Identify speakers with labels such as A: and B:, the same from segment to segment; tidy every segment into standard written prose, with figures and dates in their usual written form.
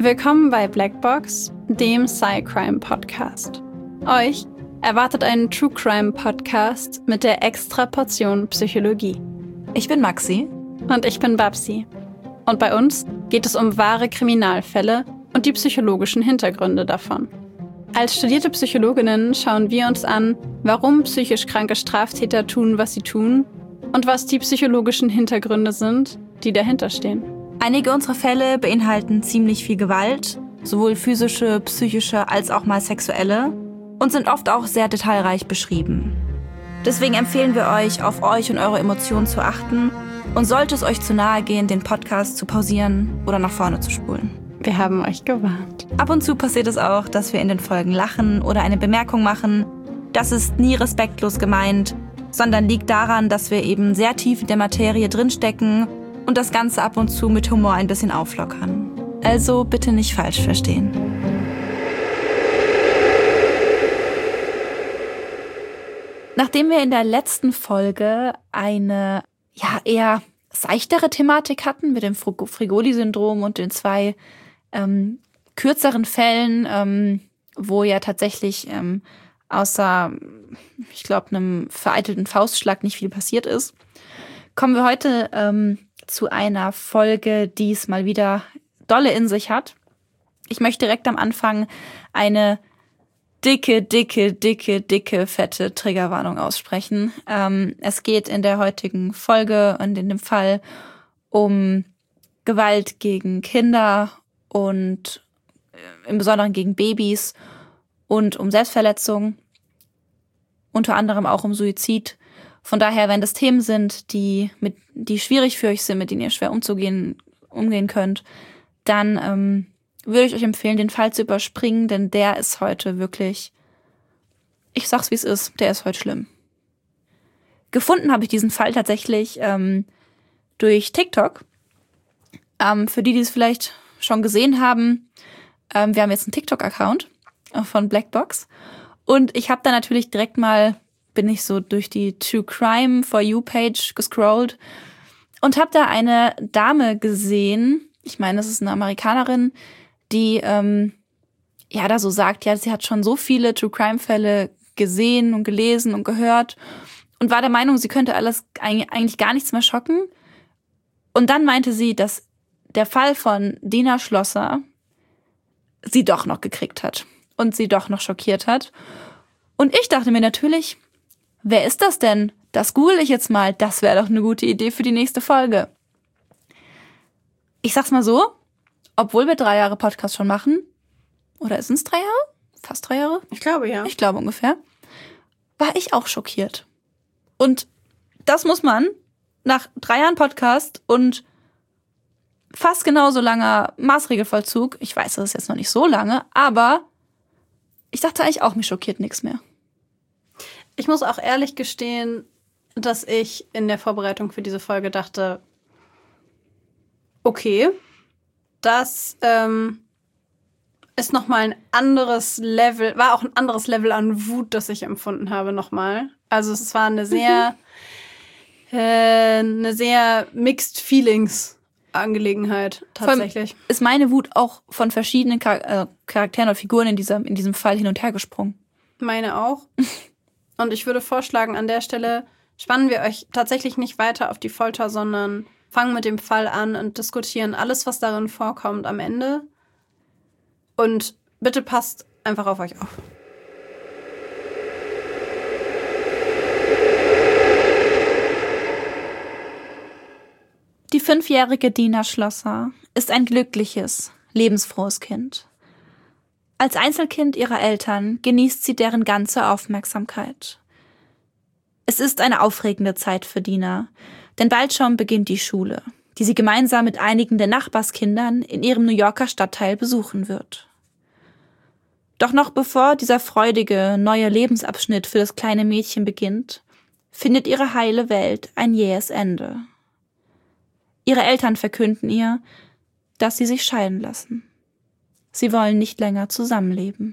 A: Willkommen bei Blackbox, dem Sci-Crime-Podcast. Euch erwartet ein True-Crime-Podcast mit der Extra-Portion Psychologie.
B: Ich bin Maxi.
A: Und ich bin Babsi. Und bei uns geht es um wahre Kriminalfälle und die psychologischen Hintergründe davon. Als studierte Psychologinnen schauen wir uns an, warum psychisch kranke Straftäter tun, was sie tun und was die psychologischen Hintergründe sind, die dahinter stehen.
B: Einige unserer Fälle beinhalten ziemlich viel Gewalt, sowohl physische, psychische als auch mal sexuelle, und sind oft auch sehr detailreich beschrieben. Deswegen empfehlen wir euch, auf euch und eure Emotionen zu achten und sollte es euch zu nahe gehen, den Podcast zu pausieren oder nach vorne zu spulen.
A: Wir haben euch gewarnt.
B: Ab und zu passiert es auch, dass wir in den Folgen lachen oder eine Bemerkung machen. Das ist nie respektlos gemeint, sondern liegt daran, dass wir eben sehr tief in der Materie drinstecken und das Ganze ab und zu mit Humor ein bisschen auflockern. Also bitte nicht falsch verstehen. Nachdem wir in der letzten Folge eine eher seichtere Thematik hatten mit dem Frigoli-Syndrom und den zwei kürzeren Fällen, wo ja tatsächlich außer, ich glaube, einem vereitelten Faustschlag nicht viel passiert ist, kommen wir heute zu einer Folge, die es mal wieder dolle in sich hat. Ich möchte direkt am Anfang eine dicke, fette Triggerwarnung aussprechen. Es geht in der heutigen Folge und in dem Fall um Gewalt gegen Kinder und im Besonderen gegen Babys und um Selbstverletzung, unter anderem auch um Suizid. Von daher, wenn das Themen sind, die schwierig für euch sind, mit denen ihr schwer umgehen könnt, dann würde ich euch empfehlen, den Fall zu überspringen, denn der ist heute wirklich, ich sag's wie es ist, der ist heute schlimm. Gefunden habe ich diesen Fall tatsächlich durch TikTok. Für die es vielleicht schon gesehen haben, wir haben jetzt einen TikTok-Account von Blackbox und ich habe da natürlich direkt mal bin ich so durch die True Crime For You Page gescrollt und habe da eine Dame gesehen, ich meine, das ist eine Amerikanerin, die da so sagt, ja, sie hat schon so viele True Crime Fälle gesehen und gelesen und gehört und war der Meinung, sie könnte alles eigentlich gar nichts mehr schocken. Und dann meinte sie, dass der Fall von Dina Schlosser sie doch noch gekriegt hat und sie doch noch schockiert hat. Und ich dachte mir natürlich, wer ist das denn? Das google ich jetzt mal. Das wäre doch eine gute Idee für die nächste Folge. Ich sag's mal so, obwohl wir 3 Jahre Podcast schon machen, oder sind es 3 Jahre? Fast 3 Jahre?
A: Ich glaube, ja.
B: Ich glaube ungefähr. War ich auch schockiert. Und das muss man nach 3 Jahren Podcast und fast genauso langer Maßregelvollzug, ich weiß, das ist jetzt noch nicht so lange, aber ich dachte eigentlich auch, mich schockiert nichts mehr.
A: Ich muss auch ehrlich gestehen, dass ich in der Vorbereitung für diese Folge dachte, okay, das ist nochmal ein anderes Level, war auch ein anderes Level an Wut, das ich empfunden habe nochmal. Also es war eine sehr Mixed Feelings Angelegenheit tatsächlich.
B: Ist meine Wut auch von verschiedenen Charakteren oder Figuren in diesem Fall hin und her gesprungen.
A: Meine auch. Und ich würde vorschlagen, an der Stelle spannen wir euch tatsächlich nicht weiter auf die Folter, sondern fangen mit dem Fall an und diskutieren alles, was darin vorkommt, am Ende. Und bitte passt einfach auf euch auf.
B: Die 5-jährige Dina Schlosser ist ein glückliches, lebensfrohes Kind. Als Einzelkind ihrer Eltern genießt sie deren ganze Aufmerksamkeit. Es ist eine aufregende Zeit für Dina, denn bald schon beginnt die Schule, die sie gemeinsam mit einigen der Nachbarskindern in ihrem New Yorker Stadtteil besuchen wird. Doch noch bevor dieser freudige, neue Lebensabschnitt für das kleine Mädchen beginnt, findet ihre heile Welt ein jähes Ende. Ihre Eltern verkünden ihr, dass sie sich scheiden lassen. Sie wollen nicht länger zusammenleben.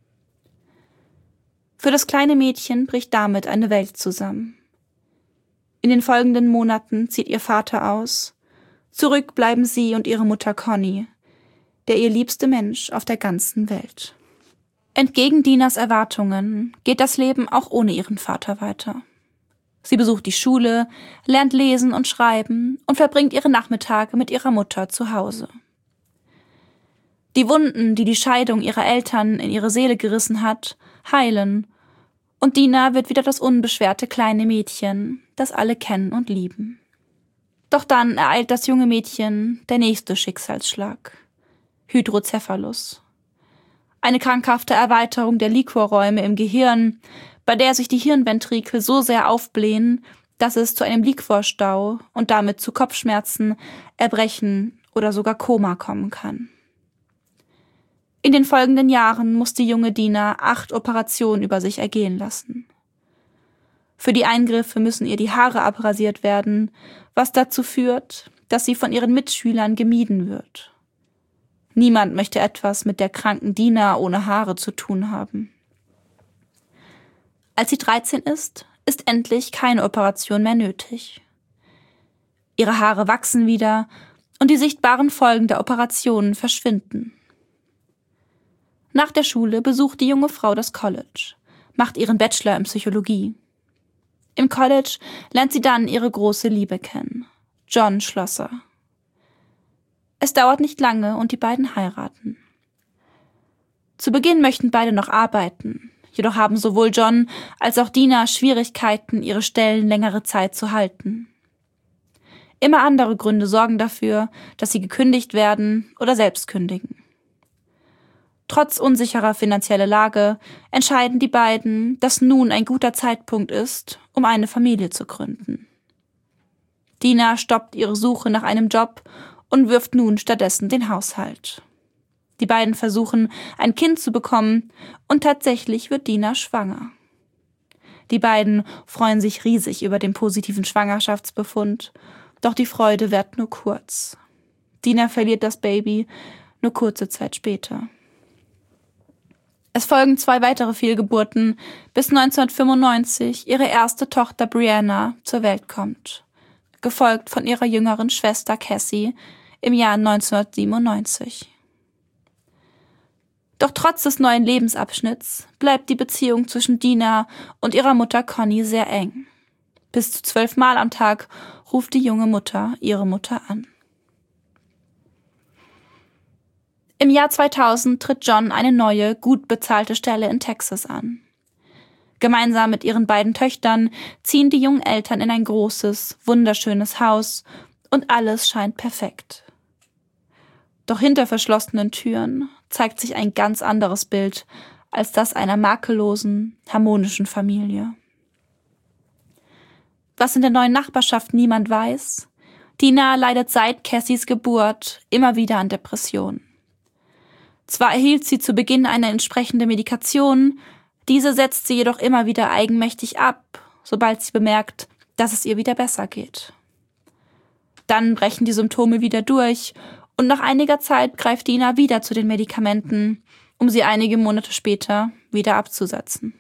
B: Für das kleine Mädchen bricht damit eine Welt zusammen. In den folgenden Monaten zieht ihr Vater aus. Zurück bleiben sie und ihre Mutter Connie, der ihr liebste Mensch auf der ganzen Welt. Entgegen Dinas Erwartungen geht das Leben auch ohne ihren Vater weiter. Sie besucht die Schule, lernt lesen und schreiben und verbringt ihre Nachmittage mit ihrer Mutter zu Hause. Die Wunden, die die Scheidung ihrer Eltern in ihre Seele gerissen hat, heilen, und Dina wird wieder das unbeschwerte kleine Mädchen, das alle kennen und lieben. Doch dann ereilt das junge Mädchen der nächste Schicksalsschlag: Hydrocephalus. Eine krankhafte Erweiterung der Liquorräume im Gehirn, bei der sich die Hirnventrikel so sehr aufblähen, dass es zu einem Liquorstau und damit zu Kopfschmerzen, Erbrechen oder sogar Koma kommen kann. In den folgenden Jahren muss die junge Dina 8 Operationen über sich ergehen lassen. Für die Eingriffe müssen ihr die Haare abrasiert werden, was dazu führt, dass sie von ihren Mitschülern gemieden wird. Niemand möchte etwas mit der kranken Dina ohne Haare zu tun haben. Als sie 13 ist endlich keine Operation mehr nötig. Ihre Haare wachsen wieder und die sichtbaren Folgen der Operationen verschwinden. Nach der Schule besucht die junge Frau das College, macht ihren Bachelor in Psychologie. Im College lernt sie dann ihre große Liebe kennen, John Schlosser. Es dauert nicht lange und die beiden heiraten. Zu Beginn möchten beide noch arbeiten, jedoch haben sowohl John als auch Dina Schwierigkeiten, ihre Stellen längere Zeit zu halten. Immer andere Gründe sorgen dafür, dass sie gekündigt werden oder selbst kündigen. Trotz unsicherer finanzieller Lage entscheiden die beiden, dass nun ein guter Zeitpunkt ist, um eine Familie zu gründen. Dina stoppt ihre Suche nach einem Job und wirft nun stattdessen den Haushalt. Die beiden versuchen, ein Kind zu bekommen, und tatsächlich wird Dina schwanger. Die beiden freuen sich riesig über den positiven Schwangerschaftsbefund, doch die Freude währt nur kurz. Dina verliert das Baby nur kurze Zeit später. Es folgen 2 weitere Fehlgeburten, bis 1995 ihre erste Tochter Brianna zur Welt kommt, gefolgt von ihrer jüngeren Schwester Cassie im Jahr 1997. Doch trotz des neuen Lebensabschnitts bleibt die Beziehung zwischen Dina und ihrer Mutter Connie sehr eng. Bis zu 12 Mal am Tag ruft die junge Mutter ihre Mutter an. Im Jahr 2000 tritt John eine neue, gut bezahlte Stelle in Texas an. Gemeinsam mit ihren beiden Töchtern ziehen die jungen Eltern in ein großes, wunderschönes Haus und alles scheint perfekt. Doch hinter verschlossenen Türen zeigt sich ein ganz anderes Bild als das einer makellosen, harmonischen Familie. Was in der neuen Nachbarschaft niemand weiß: Dina leidet seit Cassies Geburt immer wieder an Depressionen. Zwar erhielt sie zu Beginn eine entsprechende Medikation, diese setzt sie jedoch immer wieder eigenmächtig ab, sobald sie bemerkt, dass es ihr wieder besser geht. Dann brechen die Symptome wieder durch und nach einiger Zeit greift Dina wieder zu den Medikamenten, um sie einige Monate später wieder abzusetzen.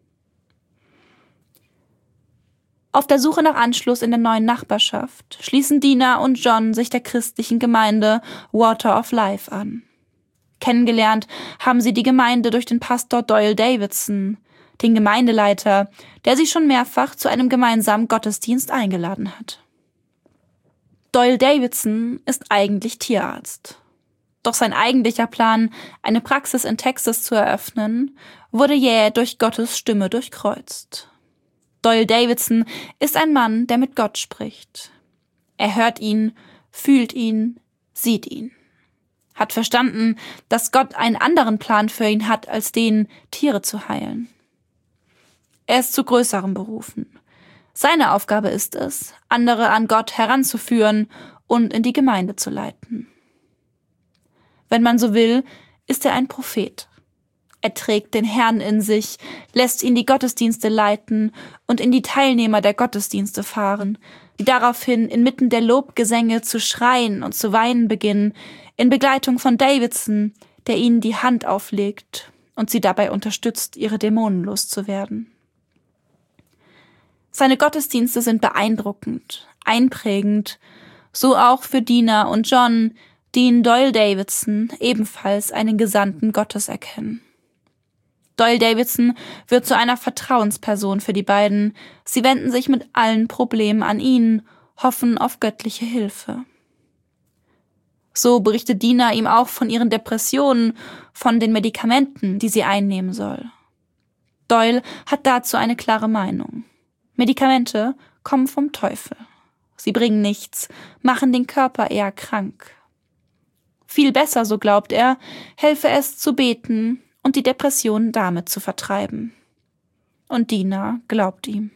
B: Auf der Suche nach Anschluss in der neuen Nachbarschaft schließen Dina und John sich der christlichen Gemeinde Water of Life an. Kennengelernt haben sie die Gemeinde durch den Pastor Doyle Davidson, den Gemeindeleiter, der sie schon mehrfach zu einem gemeinsamen Gottesdienst eingeladen hat. Doyle Davidson ist eigentlich Tierarzt. Doch sein eigentlicher Plan, eine Praxis in Texas zu eröffnen, wurde jäh durch Gottes Stimme durchkreuzt. Doyle Davidson ist ein Mann, der mit Gott spricht. Er hört ihn, fühlt ihn, sieht ihn. Hat verstanden, dass Gott einen anderen Plan für ihn hat, als den, Tiere zu heilen. Er ist zu Größerem berufen. Seine Aufgabe ist es, andere an Gott heranzuführen und in die Gemeinde zu leiten. Wenn man so will, ist er ein Prophet. Er trägt den Herrn in sich, lässt ihn die Gottesdienste leiten und in die Teilnehmer der Gottesdienste fahren, die daraufhin inmitten der Lobgesänge zu schreien und zu weinen beginnen, in Begleitung von Davidson, der ihnen die Hand auflegt und sie dabei unterstützt, ihre Dämonen loszuwerden. Seine Gottesdienste sind beeindruckend, einprägend, so auch für Dina und John, die in Doyle Davidson ebenfalls einen Gesandten Gottes erkennen. Doyle Davidson wird zu einer Vertrauensperson für die beiden. Sie wenden sich mit allen Problemen an ihn, hoffen auf göttliche Hilfe. So berichtet Dina ihm auch von ihren Depressionen, von den Medikamenten, die sie einnehmen soll. Doyle hat dazu eine klare Meinung. Medikamente kommen vom Teufel. Sie bringen nichts, machen den Körper eher krank. Viel besser, so glaubt er, helfe es zu beten und die Depressionen damit zu vertreiben. Und Dina glaubt ihm.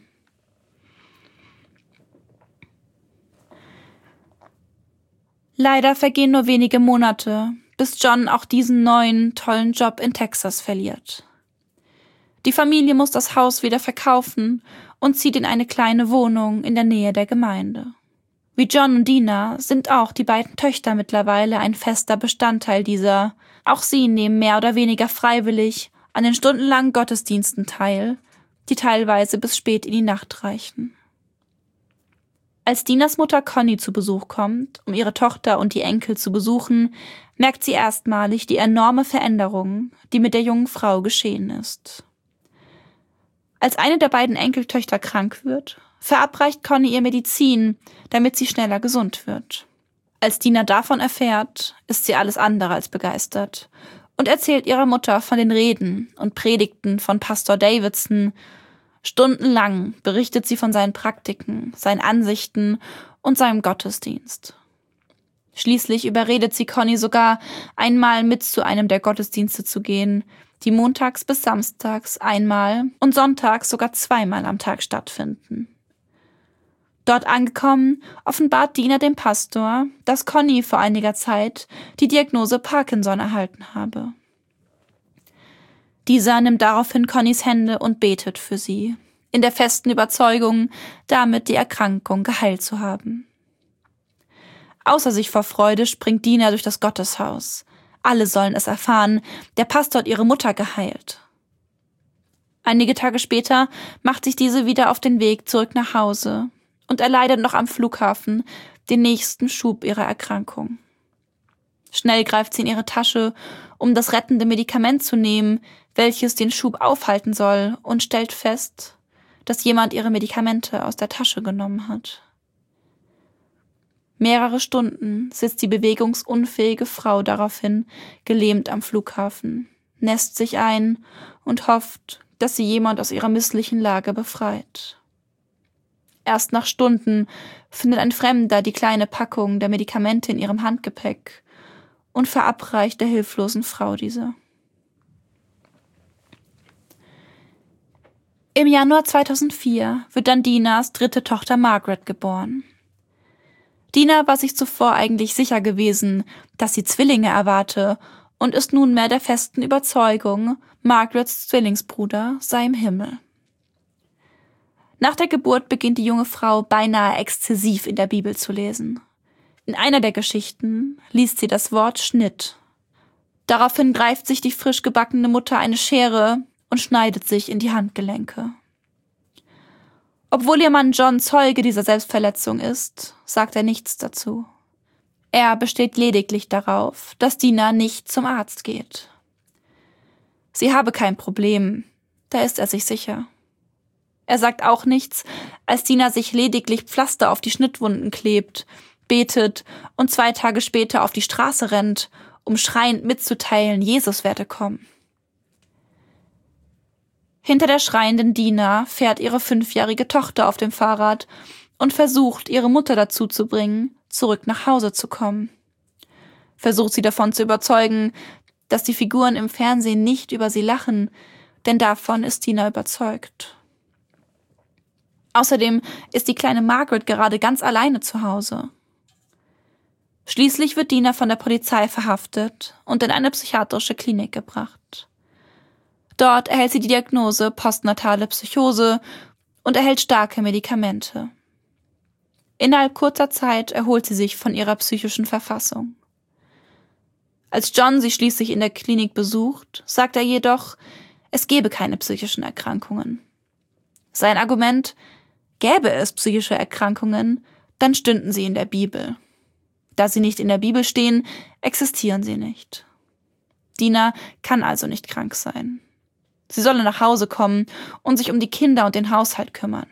B: Leider vergehen nur wenige Monate, bis John auch diesen neuen, tollen Job in Texas verliert. Die Familie muss das Haus wieder verkaufen und zieht in eine kleine Wohnung in der Nähe der Gemeinde. Wie John und Dina sind auch die beiden Töchter mittlerweile ein fester Bestandteil dieser. Auch sie nehmen mehr oder weniger freiwillig an den stundenlangen Gottesdiensten teil, die teilweise bis spät in die Nacht reichen. Als Dinas Mutter Connie zu Besuch kommt, um ihre Tochter und die Enkel zu besuchen, merkt sie erstmalig die enorme Veränderung, die mit der jungen Frau geschehen ist. Als eine der beiden Enkeltöchter krank wird, verabreicht Connie ihr Medizin, damit sie schneller gesund wird. Als Dina davon erfährt, ist sie alles andere als begeistert und erzählt ihrer Mutter von den Reden und Predigten von Pastor Davidson. Stundenlang berichtet sie von seinen Praktiken, seinen Ansichten und seinem Gottesdienst. Schließlich überredet sie Connie sogar, einmal mit zu einem der Gottesdienste zu gehen, die montags bis samstags einmal und sonntags sogar zweimal am Tag stattfinden. Dort angekommen, offenbart Dina dem Pastor, dass Connie vor einiger Zeit die Diagnose Parkinson erhalten habe. Dieser nimmt daraufhin Connies Hände und betet für sie, in der festen Überzeugung, damit die Erkrankung geheilt zu haben. Außer sich vor Freude springt Dina durch das Gotteshaus. Alle sollen es erfahren, der Pastor hat ihre Mutter geheilt. Einige Tage später macht sich diese wieder auf den Weg zurück nach Hause und erleidet noch am Flughafen den nächsten Schub ihrer Erkrankung. Schnell greift sie in ihre Tasche, um das rettende Medikament zu nehmen, welches den Schub aufhalten soll, und stellt fest, dass jemand ihre Medikamente aus der Tasche genommen hat. Mehrere Stunden sitzt die bewegungsunfähige Frau daraufhin gelähmt am Flughafen, nässt sich ein und hofft, dass sie jemand aus ihrer misslichen Lage befreit. Erst nach Stunden findet ein Fremder die kleine Packung der Medikamente in ihrem Handgepäck und verabreicht der hilflosen Frau diese. Im Januar 2004 wird dann Dinas dritte Tochter Margaret geboren. Dina war sich zuvor eigentlich sicher gewesen, dass sie Zwillinge erwarte und ist nunmehr der festen Überzeugung, Margarets Zwillingsbruder sei im Himmel. Nach der Geburt beginnt die junge Frau beinahe exzessiv in der Bibel zu lesen. In einer der Geschichten liest sie das Wort Schnitt. Daraufhin greift sich die frisch gebackene Mutter eine Schere und schneidet sich in die Handgelenke. Obwohl ihr Mann John Zeuge dieser Selbstverletzung ist, sagt er nichts dazu. Er besteht lediglich darauf, dass Dina nicht zum Arzt geht. Sie habe kein Problem, da ist er sich sicher. Er sagt auch nichts, als Dina sich lediglich Pflaster auf die Schnittwunden klebt, betet und 2 Tage später auf die Straße rennt, um schreiend mitzuteilen, Jesus werde kommen. Hinter der schreienden Dina fährt ihre 5-jährige Tochter auf dem Fahrrad und versucht, ihre Mutter dazu zu bringen, zurück nach Hause zu kommen. Versucht sie davon zu überzeugen, dass die Figuren im Fernsehen nicht über sie lachen, denn davon ist Dina überzeugt. Außerdem ist die kleine Margaret gerade ganz alleine zu Hause. Schließlich wird Dina von der Polizei verhaftet und in eine psychiatrische Klinik gebracht. Dort erhält sie die Diagnose postnatale Psychose und erhält starke Medikamente. Innerhalb kurzer Zeit erholt sie sich von ihrer psychischen Verfassung. Als John sie schließlich in der Klinik besucht, sagt er jedoch, es gebe keine psychischen Erkrankungen. Sein Argument: Gäbe es psychische Erkrankungen, dann stünden sie in der Bibel. Da sie nicht in der Bibel stehen, existieren sie nicht. Dina kann also nicht krank sein. Sie solle nach Hause kommen und sich um die Kinder und den Haushalt kümmern.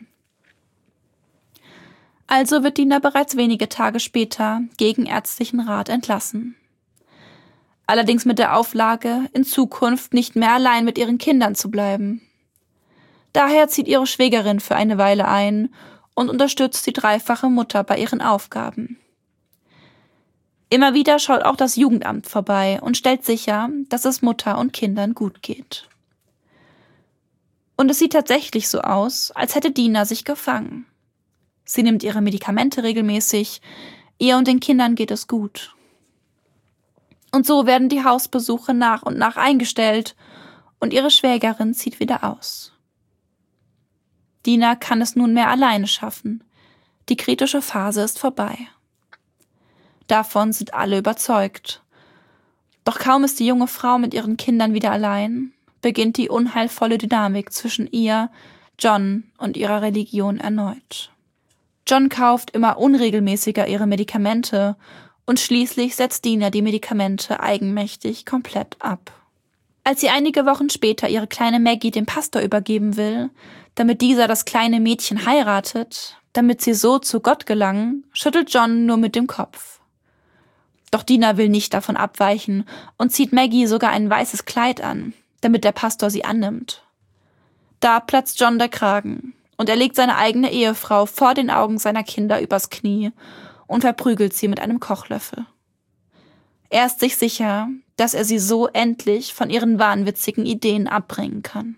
B: Also wird Dina bereits wenige Tage später gegen ärztlichen Rat entlassen. Allerdings mit der Auflage, in Zukunft nicht mehr allein mit ihren Kindern zu bleiben. Daher zieht ihre Schwägerin für eine Weile ein und unterstützt die dreifache Mutter bei ihren Aufgaben. Immer wieder schaut auch das Jugendamt vorbei und stellt sicher, dass es Mutter und Kindern gut geht. Und es sieht tatsächlich so aus, als hätte Dina sich gefangen. Sie nimmt ihre Medikamente regelmäßig, ihr und den Kindern geht es gut. Und so werden die Hausbesuche nach und nach eingestellt und ihre Schwägerin zieht wieder aus. Dina kann es nunmehr alleine schaffen. Die kritische Phase ist vorbei. Davon sind alle überzeugt. Doch kaum ist die junge Frau mit ihren Kindern wieder allein, beginnt die unheilvolle Dynamik zwischen ihr, John und ihrer Religion erneut. John kauft immer unregelmäßiger ihre Medikamente und schließlich setzt Dina die Medikamente eigenmächtig komplett ab. Als sie einige Wochen später ihre kleine Maggie dem Pastor übergeben will, damit dieser das kleine Mädchen heiratet, damit sie so zu Gott gelangen, schüttelt John nur mit dem Kopf. Doch Dina will nicht davon abweichen und zieht Maggie sogar ein weißes Kleid an, damit der Pastor sie annimmt. Da platzt John der Kragen und er legt seine eigene Ehefrau vor den Augen seiner Kinder übers Knie und verprügelt sie mit einem Kochlöffel. Er ist sich sicher, dass er sie so endlich von ihren wahnwitzigen Ideen abbringen kann.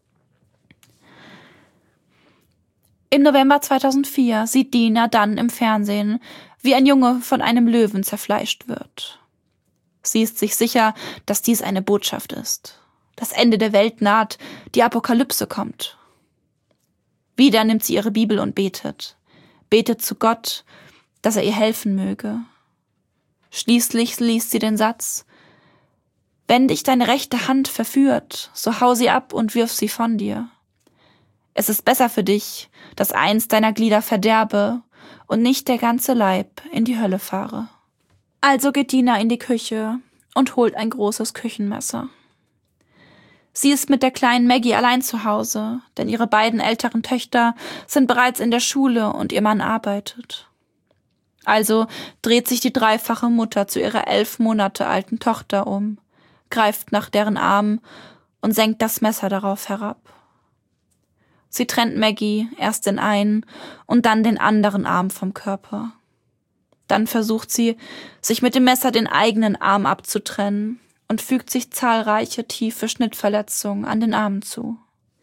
B: Im November 2004 sieht Dina dann im Fernsehen, wie ein Junge von einem Löwen zerfleischt wird. Sie ist sich sicher, dass dies eine Botschaft ist. Das Ende der Welt naht, die Apokalypse kommt. Wieder nimmt sie ihre Bibel und betet. Betet zu Gott, dass er ihr helfen möge. Schließlich liest sie den Satz: Wenn dich deine rechte Hand verführt, so hau sie ab und wirf sie von dir. Es ist besser für dich, dass eins deiner Glieder verderbe und nicht der ganze Leib in die Hölle fahre. Also geht Dina in die Küche und holt ein großes Küchenmesser. Sie ist mit der kleinen Maggie allein zu Hause, denn ihre beiden älteren Töchter sind bereits in der Schule und ihr Mann arbeitet. Also dreht sich die dreifache Mutter zu ihrer 11 Monate alten Tochter um, greift nach deren Arm und senkt das Messer darauf herab. Sie trennt Maggie erst den einen und dann den anderen Arm vom Körper. Dann versucht sie, sich mit dem Messer den eigenen Arm abzutrennen und fügt sich zahlreiche tiefe Schnittverletzungen an den Armen zu.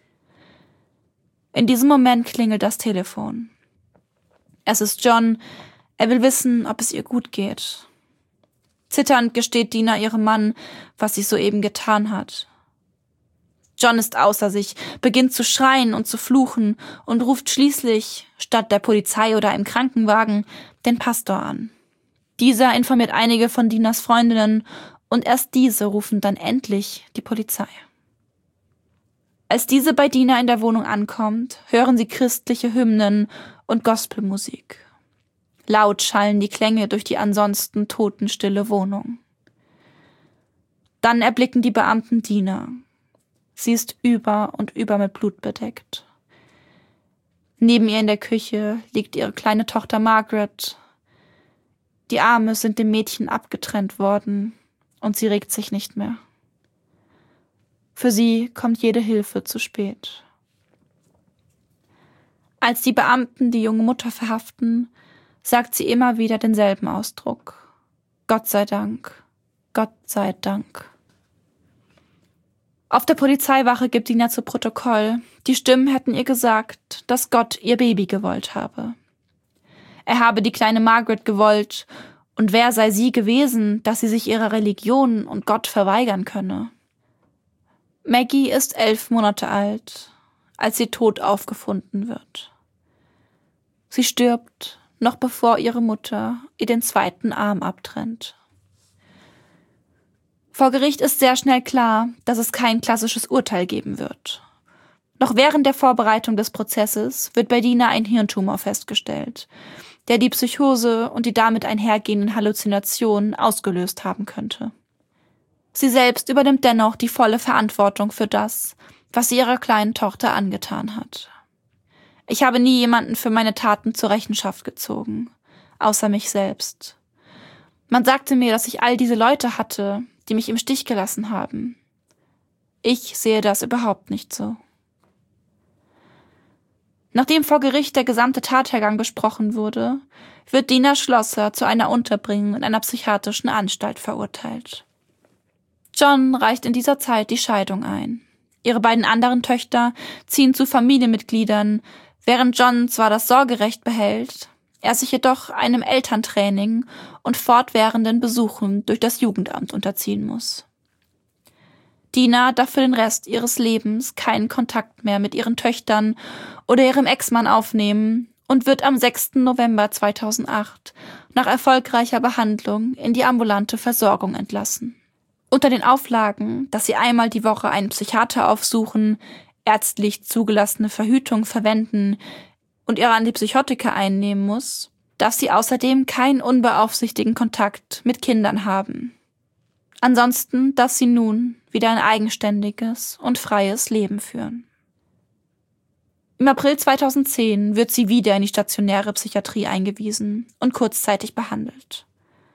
B: In diesem Moment klingelt das Telefon. Es ist John. Er will wissen, ob es ihr gut geht. Zitternd gesteht Dina ihrem Mann, was sie soeben getan hat. John ist außer sich, beginnt zu schreien und zu fluchen und ruft schließlich, statt der Polizei oder einem Krankenwagen, den Pastor an. Dieser informiert einige von Dinas Freundinnen und erst diese rufen dann endlich die Polizei. Als diese bei Dina in der Wohnung ankommt, hören sie christliche Hymnen und Gospelmusik. Laut schallen die Klänge durch die ansonsten totenstille Wohnung. Dann erblicken die Beamten Dina. Sie ist über und über mit Blut bedeckt. Neben ihr in der Küche liegt ihre kleine Tochter Margaret. Die Arme sind dem Mädchen abgetrennt worden und sie regt sich nicht mehr. Für sie kommt jede Hilfe zu spät. Als die Beamten die junge Mutter verhaften, sagt sie immer wieder denselben Ausdruck. Gott sei Dank, Gott sei Dank. Auf der Polizeiwache gibt Dina zu Protokoll, die Stimmen hätten ihr gesagt, dass Gott ihr Baby gewollt habe. Er habe die kleine Margaret gewollt, und wer sei sie gewesen, dass sie sich ihrer Religion und Gott verweigern könne. Maggie ist 11 Monate alt, als sie tot aufgefunden wird. Sie stirbt, noch bevor ihre Mutter ihr den zweiten Arm abtrennt. Vor Gericht ist sehr schnell klar, dass es kein klassisches Urteil geben wird. Noch während der Vorbereitung des Prozesses wird bei Dina ein Hirntumor festgestellt. der die Psychose und die damit einhergehenden Halluzinationen ausgelöst haben könnte. Sie selbst übernimmt dennoch die volle Verantwortung für das, was sie ihrer kleinen Tochter angetan hat. Ich habe nie jemanden für meine Taten zur Rechenschaft gezogen, außer mich selbst. Man sagte mir, dass ich all diese Leute hatte, die mich im Stich gelassen haben. Ich sehe das überhaupt nicht so. Nachdem vor Gericht der gesamte Tathergang besprochen wurde, wird Dina Schlosser zu einer Unterbringung in einer psychiatrischen Anstalt verurteilt. John reicht in dieser Zeit die Scheidung ein. Ihre beiden anderen Töchter ziehen zu Familienmitgliedern, während John zwar das Sorgerecht behält, er sich jedoch einem Elterntraining und fortwährenden Besuchen durch das Jugendamt unterziehen muss. Dina darf für den Rest ihres Lebens keinen Kontakt mehr mit ihren Töchtern oder ihrem Ex-Mann aufnehmen und wird am 6. November 2008 nach erfolgreicher Behandlung in die ambulante Versorgung entlassen. Unter den Auflagen, dass sie einmal die Woche einen Psychiater aufsuchen, ärztlich zugelassene Verhütung verwenden und ihre Antipsychotika einnehmen muss, darf sie außerdem keinen unbeaufsichtigten Kontakt mit Kindern haben. Ansonsten darf sie nun wieder ein eigenständiges und freies Leben führen. Im April 2010 wird sie wieder in die stationäre Psychiatrie eingewiesen und kurzzeitig behandelt.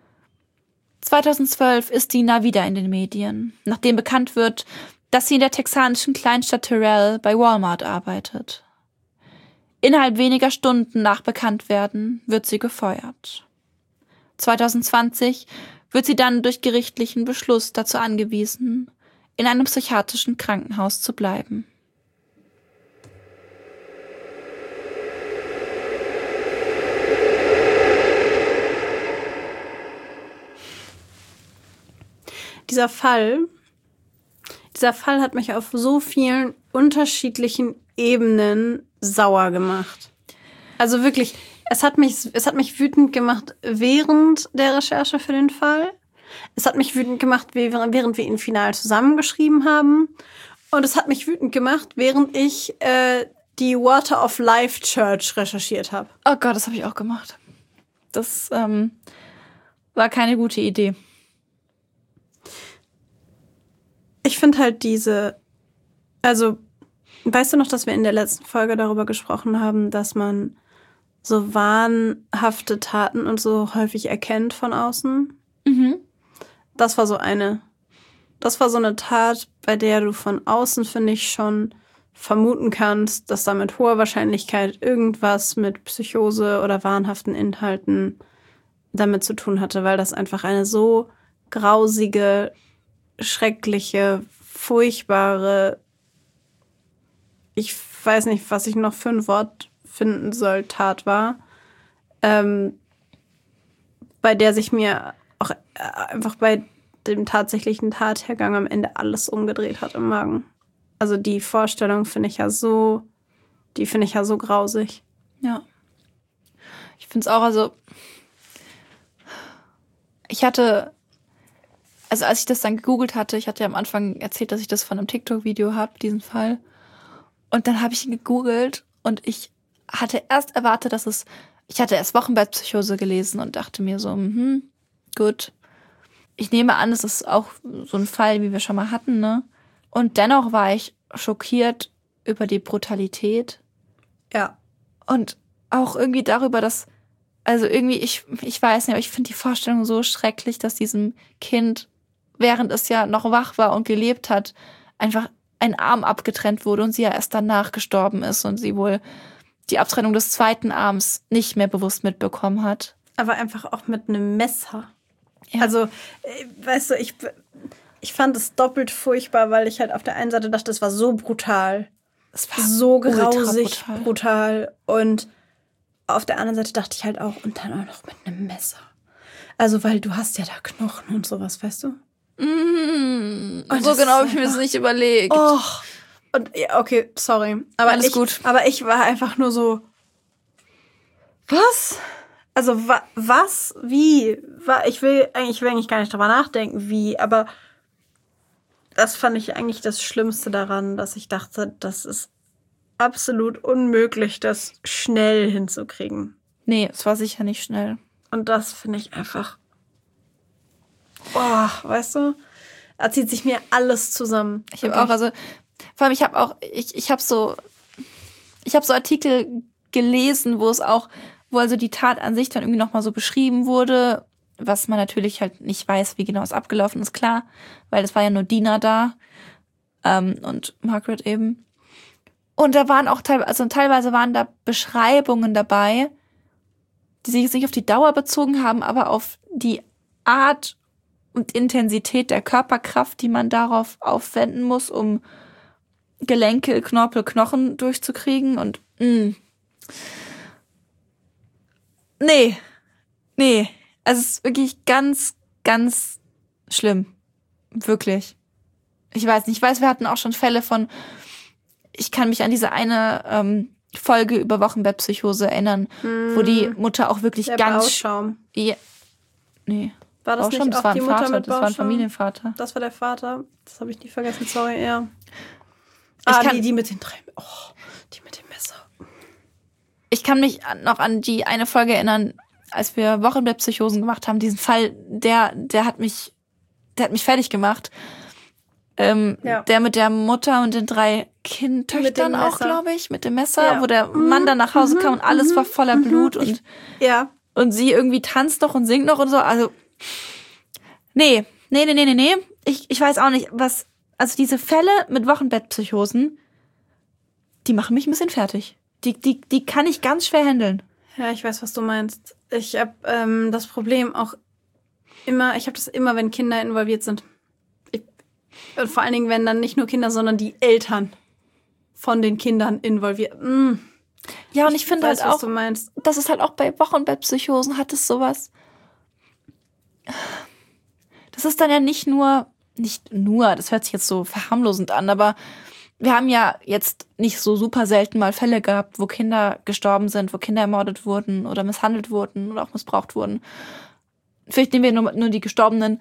B: 2012 ist Dina wieder in den Medien, nachdem bekannt wird, dass sie in der texanischen Kleinstadt Terrell bei Walmart arbeitet. Innerhalb weniger Stunden nach Bekanntwerden wird sie gefeuert. 2020 wird sie dann durch gerichtlichen Beschluss dazu angewiesen, in einem psychiatrischen Krankenhaus zu bleiben.
A: Dieser Fall hat mich auf so vielen unterschiedlichen Ebenen sauer gemacht. Also wirklich, es hat mich wütend gemacht während der Recherche für den Fall. Es hat mich wütend gemacht, während wir ihn final zusammengeschrieben haben. Und es hat mich wütend gemacht, während ich die Water of Life Church recherchiert habe.
B: Oh Gott, das habe ich auch gemacht. Das war keine gute Idee.
A: Ich finde halt also, weißt du noch, dass wir in der letzten Folge darüber gesprochen haben, dass man so wahnhafte Taten und so häufig erkennt von außen?
B: Mhm.
A: Das war so eine Tat, bei der du von außen, finde ich, schon vermuten kannst, dass da mit hoher Wahrscheinlichkeit irgendwas mit Psychose oder wahnhaften Inhalten damit zu tun hatte, weil das einfach eine so grausige, schreckliche, furchtbare, ich weiß nicht, was ich noch für ein Wort finden soll, Tat war, bei der sich mir auch einfach bei dem tatsächlichen Tathergang am Ende alles umgedreht hat im Magen. Also die Vorstellung finde ich ja so grausig.
B: Ja. Ich finde es auch, also als ich das dann gegoogelt hatte, ich hatte ja am Anfang erzählt, dass ich das von einem TikTok-Video habe, diesen Fall. Und dann habe ich ihn gegoogelt und ich hatte erst erwartet, ich hatte erst Wochenbettpsychose gelesen und dachte mir so, gut. Ich nehme an, es ist auch so ein Fall, wie wir schon mal hatten, ne? Und dennoch war ich schockiert über die Brutalität.
A: Ja.
B: Und auch irgendwie darüber, dass, also irgendwie, ich weiß nicht, aber ich finde die Vorstellung so schrecklich, dass diesem Kind, während es ja noch wach war und gelebt hat, einfach ein Arm abgetrennt wurde und sie ja erst danach gestorben ist und sie wohl die Abtrennung des zweiten Arms nicht mehr bewusst mitbekommen hat.
A: Aber einfach auch mit einem Messer.
B: Ja.
A: Also, weißt du, ich fand es doppelt furchtbar, weil ich halt auf der einen Seite dachte, es war so brutal. Es war so grausig, brutal. Und auf der anderen Seite dachte ich halt auch, und dann auch noch mit einem Messer. Also, weil du hast ja da Knochen und sowas, weißt du?
B: Und so genau habe ich mir das nicht überlegt.
A: Oh. Und ja, okay, sorry. Aber
B: alles gut.
A: Aber ich war einfach nur so, was? Also, was? Wie? Ich will eigentlich gar nicht drüber nachdenken, wie, aber das fand ich eigentlich das Schlimmste daran, dass ich dachte, das ist absolut unmöglich, das schnell hinzukriegen.
B: Nee, es war sicher nicht schnell.
A: Und das finde ich einfach, weißt du, da zieht sich mir alles zusammen.
B: Ich habe auch, also, vor allem ich habe so Artikel gelesen, wo also die Tat an sich dann irgendwie nochmal so beschrieben wurde, was man natürlich halt nicht weiß, wie genau es abgelaufen ist, klar, weil es war ja nur Dina da und Margaret eben. Und da waren auch teilweise waren da Beschreibungen dabei, die sich jetzt nicht auf die Dauer bezogen haben, aber auf die Art und Intensität der Körperkraft, die man darauf aufwenden muss, um Gelenke, Knorpel, Knochen durchzukriegen. Und nee. Also es ist wirklich ganz, ganz schlimm. Wirklich. Ich weiß nicht. Ich weiß, wir hatten auch schon Fälle von, ich kann mich an diese eine Folge über Wochenbettpsychose erinnern, wo die Mutter auch wirklich
A: der
B: ganz...
A: Bauschaum.
B: Ja, nee.
A: War das
B: Bauschaum,
A: nicht
B: das
A: auch
B: war
A: die
B: ein
A: Mutter
B: Vater,
A: mit
B: das war ein
A: Bauschaum?
B: Familienvater.
A: Das war der Vater. Das habe ich nie vergessen, sorry, ja. Die mit den 3... Oh, die mit dem Messer.
B: Ich kann mich noch an die eine Folge erinnern, als wir Wochenbettpsychosen gemacht haben. Diesen Fall, der hat mich fertig gemacht. Der mit der Mutter und den 3 Töchtern auch, glaube ich, mit dem Messer, wo der Mann dann nach Hause kam und alles war voller Blut und sie irgendwie tanzt noch und singt noch und so. Also, nee. Ich weiß auch nicht, also diese Fälle mit Wochenbettpsychosen, die machen mich ein bisschen fertig. Die kann ich ganz schwer handeln.
A: Ja, ich weiß, was du meinst. Ich habe das Problem auch immer, wenn Kinder involviert sind. Und vor allen Dingen, wenn dann nicht nur Kinder, sondern die Eltern von den Kindern involviert.
B: Ja, und ich finde halt auch,
A: was du meinst.
B: Das ist halt auch bei Wochenbettpsychosen hat es sowas. Das ist dann ja nicht nur, das hört sich jetzt so verharmlosend an, aber wir haben ja jetzt nicht so super selten mal Fälle gehabt, wo Kinder gestorben sind, wo Kinder ermordet wurden oder misshandelt wurden oder auch missbraucht wurden. Vielleicht nehmen wir nur die Gestorbenen.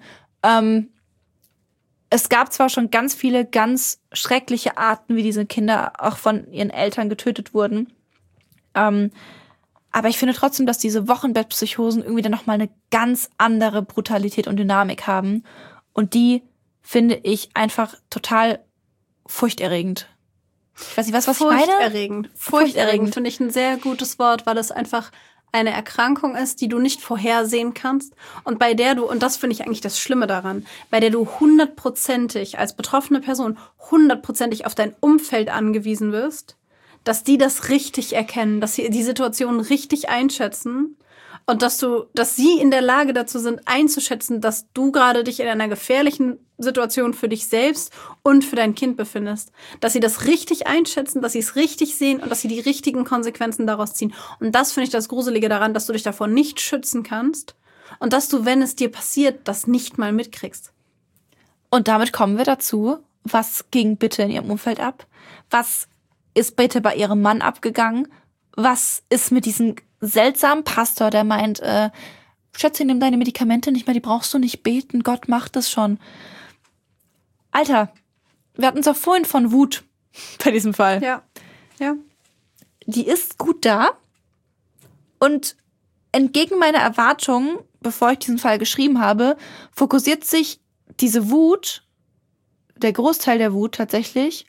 B: Es gab zwar schon ganz viele ganz schreckliche Arten, wie diese Kinder auch von ihren Eltern getötet wurden. Aber ich finde trotzdem, dass diese Wochenbettpsychosen irgendwie dann nochmal eine ganz andere Brutalität und Dynamik haben. Und die finde ich einfach total furchterregend. Ich weiß nicht, was ich meine?
A: Furchterregend finde ich ein sehr gutes Wort, weil es einfach eine Erkrankung ist, die du nicht vorhersehen kannst und bei der und das finde ich eigentlich das Schlimme daran, bei der du 100%ig als betroffene Person 100%ig auf dein Umfeld angewiesen wirst, dass die das richtig erkennen, dass sie die Situation richtig einschätzen und dass sie in der Lage dazu sind, einzuschätzen, dass du gerade dich in einer gefährlichen Situation für dich selbst und für dein Kind befindest. Dass sie das richtig einschätzen, dass sie es richtig sehen und dass sie die richtigen Konsequenzen daraus ziehen. Und das finde ich das Gruselige daran, dass du dich davor nicht schützen kannst und dass du, wenn es dir passiert, das nicht mal mitkriegst.
B: Und damit kommen wir dazu, was ging bitte in ihrem Umfeld ab? Was ist bitte bei ihrem Mann abgegangen? Was ist mit diesem seltsamen Pastor, der meint, Schätzchen, nimm deine Medikamente nicht mehr, die brauchst du nicht beten, Gott macht es schon. Alter, wir hatten es auch vorhin von Wut bei diesem Fall.
A: Ja.
B: Die ist gut da und entgegen meiner Erwartungen, bevor ich diesen Fall geschrieben habe, fokussiert sich diese Wut, der Großteil der Wut tatsächlich,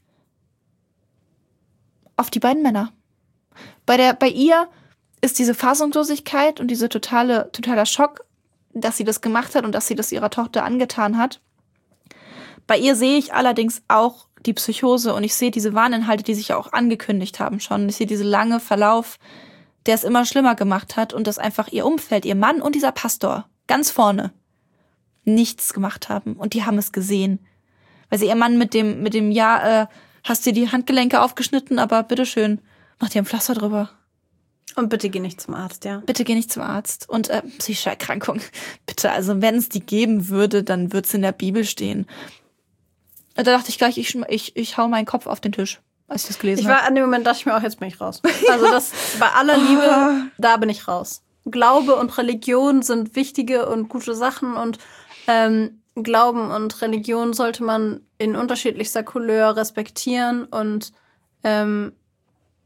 B: auf die beiden Männer. Bei ihr ist diese Fassungslosigkeit und dieser totaler Schock, dass sie das gemacht hat und dass sie das ihrer Tochter angetan hat. Bei ihr sehe ich allerdings auch die Psychose und ich sehe diese Warninhalte, die sich ja auch angekündigt haben schon. Ich sehe diesen lange Verlauf, der es immer schlimmer gemacht hat und dass einfach ihr Umfeld, ihr Mann und dieser Pastor ganz vorne nichts gemacht haben. Und die haben es gesehen. Weil sie ihr Mann mit dem hast dir die Handgelenke aufgeschnitten, aber bitteschön, mach dir ein Pflaster drüber.
A: Und bitte geh nicht zum Arzt, ja.
B: Bitte geh nicht zum Arzt. Und psychische Erkrankung. Bitte, also wenn es die geben würde, dann würde es in der Bibel stehen. Da dachte ich gleich, ich hau meinen Kopf auf den Tisch, als ich das gelesen habe.
A: An dem Moment dachte ich mir auch, jetzt bin ich raus. Also das bei aller Liebe, da bin ich raus. Glaube und Religion sind wichtige und gute Sachen und Glauben und Religion sollte man in unterschiedlichster Couleur respektieren und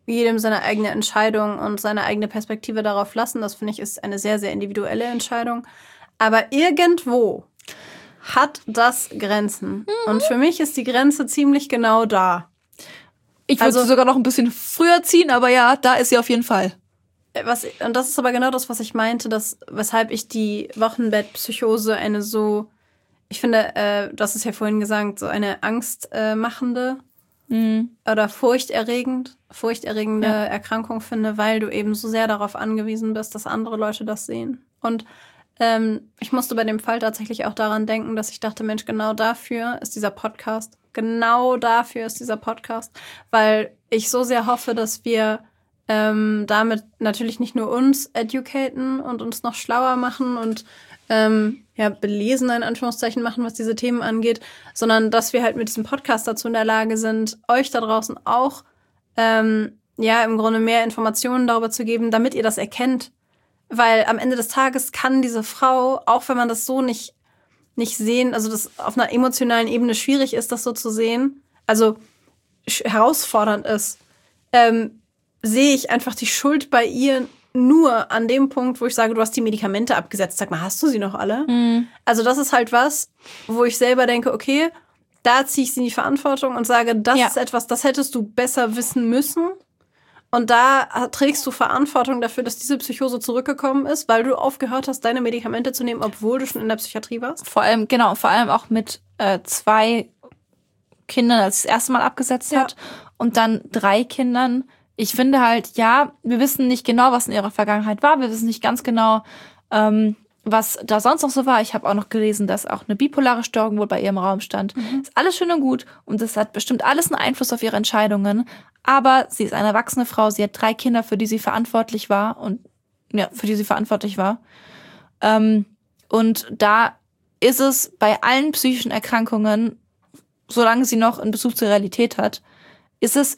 A: jedem seine eigene Entscheidung und seine eigene Perspektive darauf lassen. Das, finde ich, ist eine sehr, sehr individuelle Entscheidung. Aber irgendwo hat das Grenzen. Und für mich ist die Grenze ziemlich genau da.
B: Ich würde sie sogar noch ein bisschen früher ziehen, aber ja, da ist sie auf jeden Fall.
A: Und das ist aber genau das, was ich meinte, weshalb ich die Wochenbettpsychose ich finde, das ist ja vorhin gesagt, so eine angstmachende oder furchterregende Erkrankung finde, weil du eben so sehr darauf angewiesen bist, dass andere Leute das sehen. Und ich musste bei dem Fall tatsächlich auch daran denken, dass ich dachte, Mensch, genau dafür ist dieser Podcast. Genau dafür ist dieser Podcast. Weil ich so sehr hoffe, dass wir damit natürlich nicht nur uns educaten und uns noch schlauer machen und belesener in Anführungszeichen machen, was diese Themen angeht, sondern dass wir halt mit diesem Podcast dazu in der Lage sind, euch da draußen auch im Grunde mehr Informationen darüber zu geben, damit ihr das erkennt. Weil am Ende des Tages kann diese Frau, auch wenn man das so nicht sehen, also das auf einer emotionalen Ebene schwierig ist, das so zu sehen, also herausfordernd ist, sehe ich einfach die Schuld bei ihr nur an dem Punkt, wo ich sage, du hast die Medikamente abgesetzt. Sag mal, hast du sie noch alle? Mhm. Also das ist halt was, wo ich selber denke, okay, da ziehe ich sie in die Verantwortung und sage, das ist etwas, das hättest du besser wissen müssen. Und da trägst du Verantwortung dafür, dass diese Psychose zurückgekommen ist, weil du aufgehört hast, deine Medikamente zu nehmen, obwohl du schon in der Psychiatrie warst.
B: Vor allem auch mit 2 Kindern, als sie das erste Mal abgesetzt hat und dann 3 Kindern. Ich finde halt, wir wissen nicht genau, was in ihrer Vergangenheit war. Wir wissen nicht ganz genau, was da sonst noch so war. Ich habe auch noch gelesen, dass auch eine bipolare Störung wohl bei ihr im Raum stand. Ist alles schön und gut und das hat bestimmt alles einen Einfluss auf ihre Entscheidungen. Aber sie ist eine erwachsene Frau, sie hat 3 Kinder, für die sie verantwortlich war. Und da ist es bei allen psychischen Erkrankungen, solange sie noch einen Bezug zur Realität hat, ist es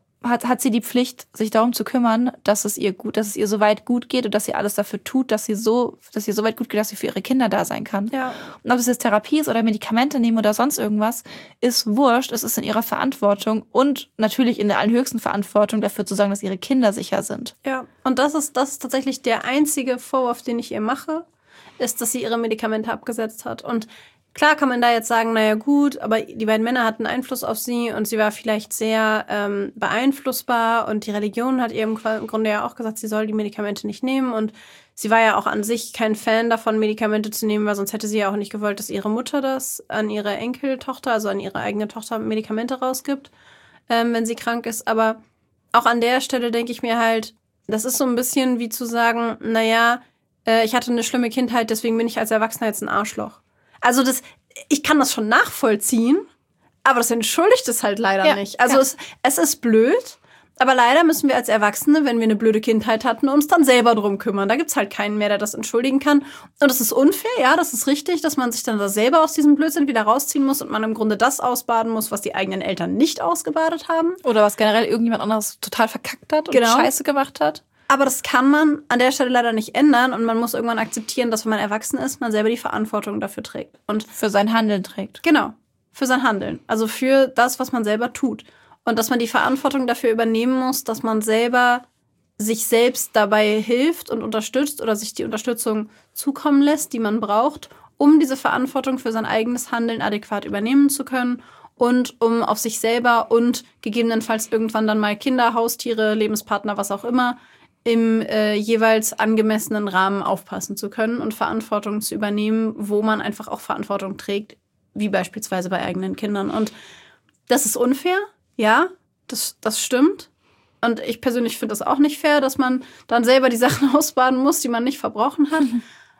B: hat sie die Pflicht, sich darum zu kümmern, dass es ihr so weit gut geht und dass sie alles dafür tut, dass ihr so weit gut geht, dass sie für ihre Kinder da sein kann. Ja. Und ob es jetzt Therapie ist oder Medikamente nehmen oder sonst irgendwas, ist wurscht. Es ist in ihrer Verantwortung und natürlich in der allerhöchsten Verantwortung dafür zu sorgen, dass ihre Kinder sicher sind.
A: Ja, und das ist tatsächlich der einzige Vorwurf, den ich ihr mache, ist, dass sie ihre Medikamente abgesetzt hat. Und klar kann man da jetzt sagen, naja gut, aber die beiden Männer hatten Einfluss auf sie und sie war vielleicht sehr beeinflussbar und die Religion hat ihr im Grunde ja auch gesagt, sie soll die Medikamente nicht nehmen und sie war ja auch an sich kein Fan davon, Medikamente zu nehmen, weil sonst hätte sie ja auch nicht gewollt, dass ihre Mutter das an ihre Enkeltochter, also an ihre eigene Tochter Medikamente rausgibt, wenn sie krank ist. Aber auch an der Stelle denke ich mir halt, das ist so ein bisschen wie zu sagen, naja, ich hatte eine schlimme Kindheit, deswegen bin ich als Erwachsener jetzt ein Arschloch. Also ich kann das schon nachvollziehen, aber das entschuldigt es halt leider nicht. Also es ist blöd, aber leider müssen wir als Erwachsene, wenn wir eine blöde Kindheit hatten, uns dann selber drum kümmern. Da gibt's halt keinen mehr, der das entschuldigen kann. Und das ist unfair, das ist richtig, dass man sich dann da selber aus diesem Blödsinn wieder rausziehen muss und man im Grunde das ausbaden muss, was die eigenen Eltern nicht ausgebadet haben.
B: Oder was generell irgendjemand anderes total verkackt hat und Scheiße gemacht hat.
A: Aber das kann man an der Stelle leider nicht ändern und man muss irgendwann akzeptieren, dass wenn man erwachsen ist, man selber die Verantwortung dafür trägt. Und
B: für sein Handeln trägt.
A: Genau, für sein Handeln. Also für das, was man selber tut. Und dass man die Verantwortung dafür übernehmen muss, dass man selber sich selbst dabei hilft und unterstützt oder sich die Unterstützung zukommen lässt, die man braucht, um diese Verantwortung für sein eigenes Handeln adäquat übernehmen zu können und um auf sich selber und gegebenenfalls irgendwann dann mal Kinder, Haustiere, Lebenspartner, was auch immer, im jeweils angemessenen Rahmen aufpassen zu können und Verantwortung zu übernehmen, wo man einfach auch Verantwortung trägt, wie beispielsweise bei eigenen Kindern. Und das ist unfair, ja, das stimmt. Und ich persönlich finde das auch nicht fair, dass man dann selber die Sachen ausbaden muss, die man nicht verbrochen hat.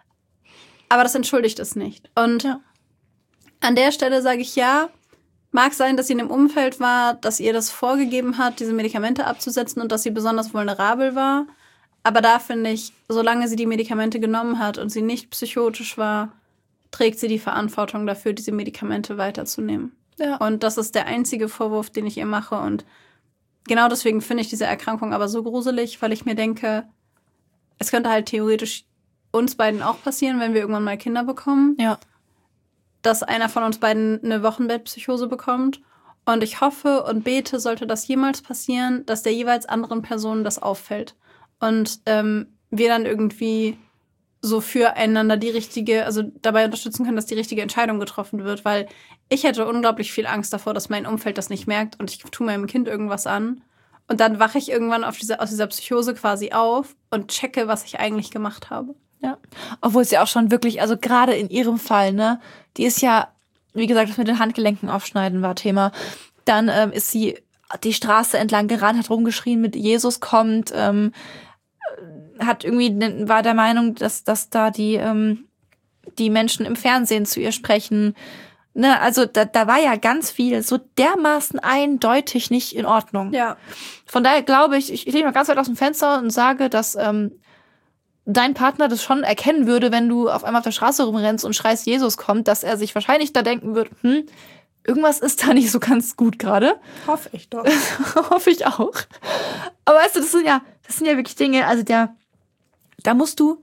A: Aber das entschuldigt es nicht. Und an der Stelle sage ich mag sein, dass sie in einem Umfeld war, dass ihr das vorgegeben hat, diese Medikamente abzusetzen und dass sie besonders vulnerabel war. Aber da finde ich, solange sie die Medikamente genommen hat und sie nicht psychotisch war, trägt sie die Verantwortung dafür, diese Medikamente weiterzunehmen. Ja. Und das ist der einzige Vorwurf, den ich ihr mache. Und genau deswegen finde ich diese Erkrankung aber so gruselig, weil ich mir denke, es könnte halt theoretisch uns beiden auch passieren, wenn wir irgendwann mal Kinder bekommen. Ja. Dass einer von uns beiden eine Wochenbettpsychose bekommt Und ich hoffe und bete, sollte das jemals passieren, dass der jeweils anderen Person das auffällt. Und wir dann irgendwie so füreinander also dabei unterstützen können, dass die richtige Entscheidung getroffen wird. Weil ich hätte unglaublich viel Angst davor, dass mein Umfeld das nicht merkt und ich tue meinem Kind irgendwas an. Und dann wache ich irgendwann aus dieser Psychose quasi auf und checke, was ich eigentlich gemacht habe.
B: Ja. Obwohl es ja auch schon wirklich, also gerade in ihrem Fall, ne, die ist ja, wie gesagt, das mit den Handgelenken aufschneiden war Thema. Dann ist sie die Straße entlang gerannt, hat rumgeschrien mit Jesus kommt, hat irgendwie, war der Meinung, dass da die Menschen im Fernsehen zu ihr sprechen. Ne, also da war ja ganz viel so dermaßen eindeutig nicht in Ordnung.
A: Ja.
B: Von daher glaube ich lehne mal ganz weit aus dem Fenster und sage, dass dein Partner das schon erkennen würde, wenn du auf einmal auf der Straße rumrennst und schreist, Jesus kommt, dass er sich wahrscheinlich da denken wird, irgendwas ist da nicht so ganz gut gerade.
A: Hoffe ich doch.
B: Hoffe ich auch. Aber weißt du, das sind ja wirklich Dinge, also da musst du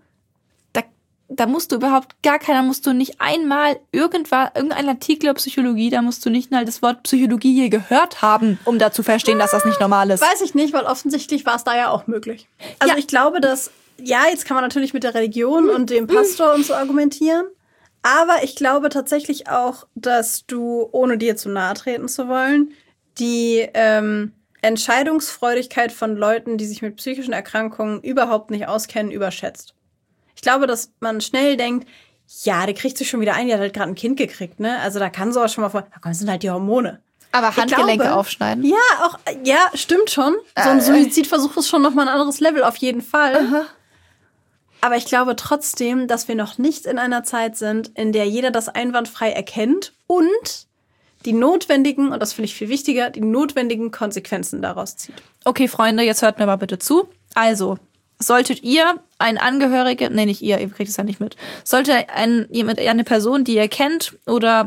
B: überhaupt gar keiner, musst du nicht einmal irgendein Artikel über Psychologie, da musst du nicht mal das Wort Psychologie je gehört haben, um da zu verstehen, dass das nicht normal ist.
A: Weiß ich nicht, weil offensichtlich war es da ja auch möglich. Also ich glaube, dass, jetzt kann man natürlich mit der Religion und dem Pastor und so argumentieren, aber ich glaube tatsächlich auch, dass du, ohne dir zu nahe treten zu wollen, die Entscheidungsfreudigkeit von Leuten, die sich mit psychischen Erkrankungen überhaupt nicht auskennen, überschätzt. Ich glaube, dass man schnell denkt, ja, der kriegt sich schon wieder ein, der hat halt gerade ein Kind gekriegt, ne? Also da kann sowas schon mal vor, das sind halt die Hormone.
B: Aber Handgelenke aufschneiden?
A: Ja, stimmt schon. So ein Suizidversuch ist schon nochmal ein anderes Level, auf jeden Fall.
B: Aha.
A: Aber ich glaube trotzdem, dass wir noch nicht in einer Zeit sind, in der jeder das einwandfrei erkennt und die notwendigen, und das finde ich viel wichtiger, die notwendigen Konsequenzen daraus zieht.
B: Okay, Freunde, jetzt hört mir mal bitte zu. Also, solltet ihr ein Angehörige, nee, nicht ihr kriegt es ja nicht mit, sollte eine Person, die ihr kennt oder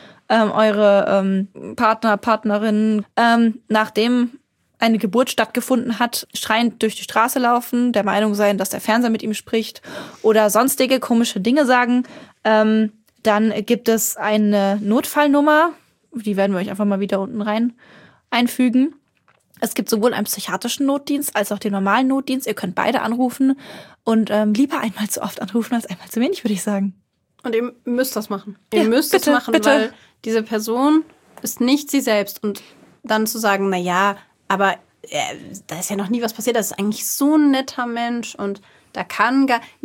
B: eure Partner, Partnerin, nachdem eine Geburt stattgefunden hat, schreiend durch die Straße laufen, der Meinung sein, dass der Fernseher mit ihm spricht oder sonstige komische Dinge sagen, dann gibt es eine Notfallnummer, die werden wir euch einfach mal wieder unten rein einfügen. Es gibt sowohl einen psychiatrischen Notdienst als auch den normalen Notdienst. Ihr könnt beide anrufen und lieber einmal zu oft anrufen als einmal zu wenig, würde ich sagen.
A: Und ihr müsst das machen. Ihr müsst das machen, weil diese Person ist nicht sie selbst. Und dann zu sagen, na ja, aber da ist ja noch nie was passiert. Das ist eigentlich so ein netter Mensch und da kann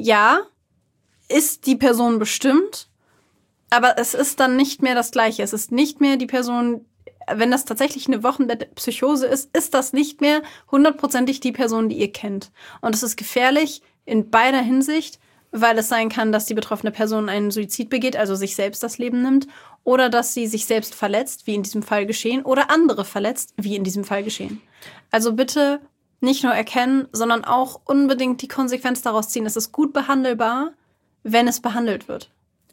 A: ist die Person bestimmt, aber es ist dann nicht mehr das Gleiche. Es ist nicht mehr die Person, wenn das tatsächlich eine Wochenbettpsychose ist das nicht mehr 100%ig die Person, die ihr kennt. Und es ist gefährlich in beider Hinsicht, weil es sein kann, dass die betroffene Person einen Suizid begeht, also sich selbst das Leben nimmt, oder dass sie sich selbst verletzt, wie in diesem Fall geschehen, oder andere verletzt, wie in diesem Fall geschehen. Also bitte nicht nur erkennen, sondern auch unbedingt die Konsequenz daraus ziehen. Es ist gut behandelbar, wenn es behandelt wird.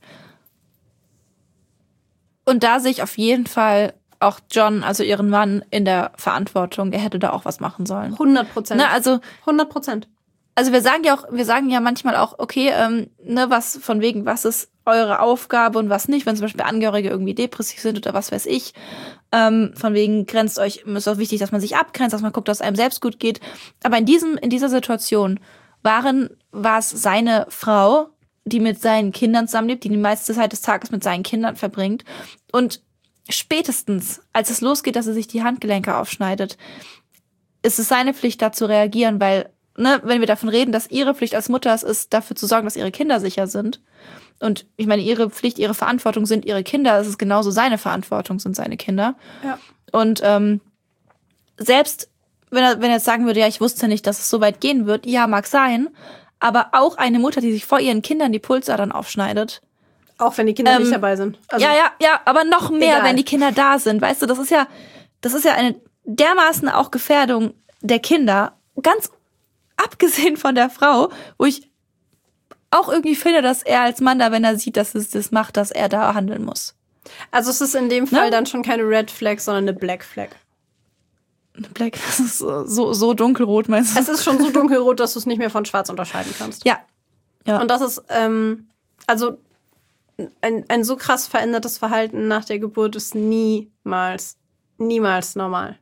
B: Und da sehe ich auf jeden Fall auch John, also ihren Mann, in der Verantwortung. Er hätte da auch was machen sollen.
A: 100%.
B: Ne, also
A: 100%.
B: Also wir sagen ja manchmal auch, okay, was ist eure Aufgabe und was nicht, wenn zum Beispiel Angehörige irgendwie depressiv sind oder was weiß ich. Von wegen ist auch wichtig, dass man sich abgrenzt, dass man guckt, dass es einem selbst gut geht. Aber in dieser Situation war es seine Frau, die mit seinen Kindern zusammenlebt, die meiste Zeit des Tages mit seinen Kindern verbringt. Und spätestens, als es losgeht, dass er sich die Handgelenke aufschneidet, ist es seine Pflicht, da zu reagieren, weil, wenn wir davon reden, dass ihre Pflicht als Mutter es ist, dafür zu sorgen, dass ihre Kinder sicher sind. Und ich meine, ihre Pflicht, ihre Verantwortung sind ihre Kinder. Es ist genauso seine Verantwortung, sind seine Kinder.
A: Ja.
B: Und selbst wenn er jetzt sagen würde, ja, ich wusste nicht, dass es so weit gehen wird, ja, mag sein, aber auch eine Mutter, die sich vor ihren Kindern die Pulsadern aufschneidet.
A: Auch wenn die Kinder nicht dabei sind.
B: Also, ja, aber noch mehr,
A: egal.
B: Wenn die Kinder da sind. Weißt du, das ist ja eine dermaßen auch Gefährdung der Kinder. Ganz abgesehen von der Frau, wo ich auch irgendwie finde, dass er als Mann da, wenn er sieht, dass es das macht, dass er da handeln muss.
A: Also es ist in dem Fall dann schon keine Red Flag, sondern eine Black Flag.
B: Black, das ist so dunkelrot, meinst du?
A: Es ist schon so dunkelrot, dass du es nicht mehr von schwarz unterscheiden kannst.
B: Ja.
A: Und das ist, ein so krass verändertes Verhalten nach der Geburt ist niemals niemals normal.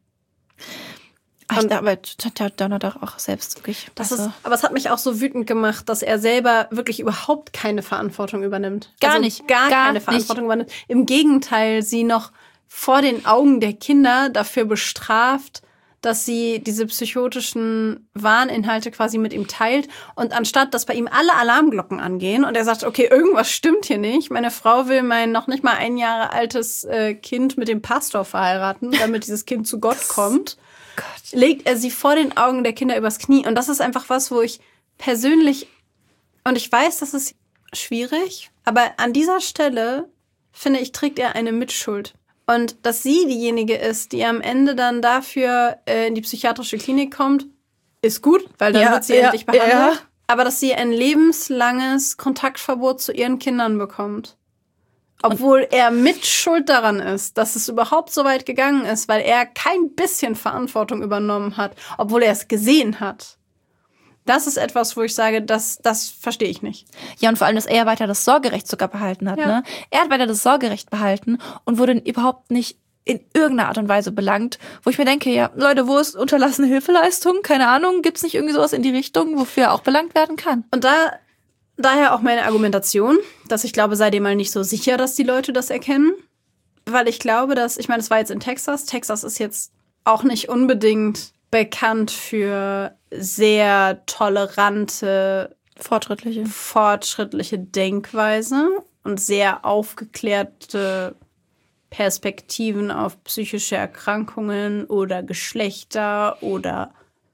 B: Aber Donner doch auch selbst wirklich.
A: Aber es hat mich auch so wütend gemacht, dass er selber wirklich überhaupt keine Verantwortung übernimmt.
B: Gar nicht.
A: Gar keine Verantwortung übernimmt. Im Gegenteil, sie noch vor den Augen der Kinder dafür bestraft, dass sie diese psychotischen Wahninhalte quasi mit ihm teilt. Und anstatt, dass bei ihm alle Alarmglocken angehen und er sagt, okay, irgendwas stimmt hier nicht. Meine Frau will mein noch nicht mal 1 Jahre altes Kind mit dem Pastor verheiraten, damit dieses Kind zu Gott kommt. Legt er sie vor den Augen der Kinder übers Knie. Und das ist einfach was, wo ich persönlich, und ich weiß, das ist schwierig, aber an dieser Stelle, finde ich, trägt er eine Mitschuld. Und dass sie diejenige ist, die am Ende dann dafür in die psychiatrische Klinik kommt, ist gut, weil dann wird sie endlich behandelt. Ja. Aber dass sie ein lebenslanges Kontaktverbot zu ihren Kindern bekommt. Obwohl er mit schuld daran ist, dass es überhaupt so weit gegangen ist, weil er kein bisschen Verantwortung übernommen hat, obwohl er es gesehen hat. Das ist etwas, wo ich sage, das verstehe ich nicht.
B: Ja, und vor allem, dass er weiter das Sorgerecht sogar behalten hat. Ja. Ne? Er hat weiter das Sorgerecht behalten und wurde überhaupt nicht in irgendeiner Art und Weise belangt, wo ich mir denke, ja, Leute, wo ist unterlassene Hilfeleistung? Keine Ahnung, gibt's nicht irgendwie sowas in die Richtung, wofür er auch belangt werden kann?
A: Und daher auch meine Argumentation, dass ich glaube, sei dir mal nicht so sicher, dass die Leute das erkennen. Weil ich glaube, ich meine, es war jetzt in Texas. Texas ist jetzt auch nicht unbedingt bekannt für sehr tolerante, fortschrittliche Denkweise und sehr aufgeklärte Perspektiven auf psychische Erkrankungen oder Geschlechter oder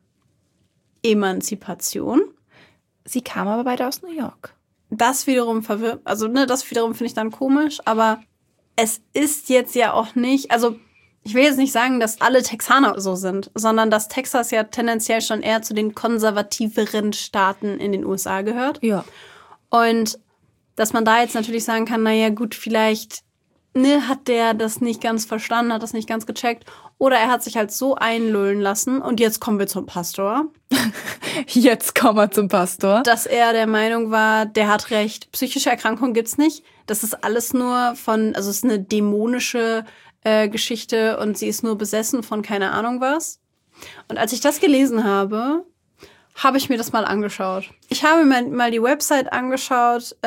A: Emanzipation.
B: Sie kam aber beide aus New York.
A: Das wiederum verwirrt, das wiederum finde ich dann komisch, aber es ist jetzt ja auch nicht, also ich will jetzt nicht sagen, dass alle Texaner so sind, sondern dass Texas ja tendenziell schon eher zu den konservativeren Staaten in den USA gehört.
B: Ja.
A: Und dass man da jetzt natürlich sagen kann, naja gut, vielleicht hat der das nicht ganz verstanden, hat das nicht ganz gecheckt. Oder er hat sich halt so einlullen lassen. Und jetzt kommen wir zum Pastor.
B: Jetzt kommen wir zum Pastor.
A: Dass er der Meinung war, der hat recht. Psychische Erkrankung gibt's nicht. Das ist alles nur es ist eine dämonische Geschichte und sie ist nur besessen von keine Ahnung was. Und als ich das gelesen habe, habe ich mir das mal angeschaut. Ich habe mir mal die Website angeschaut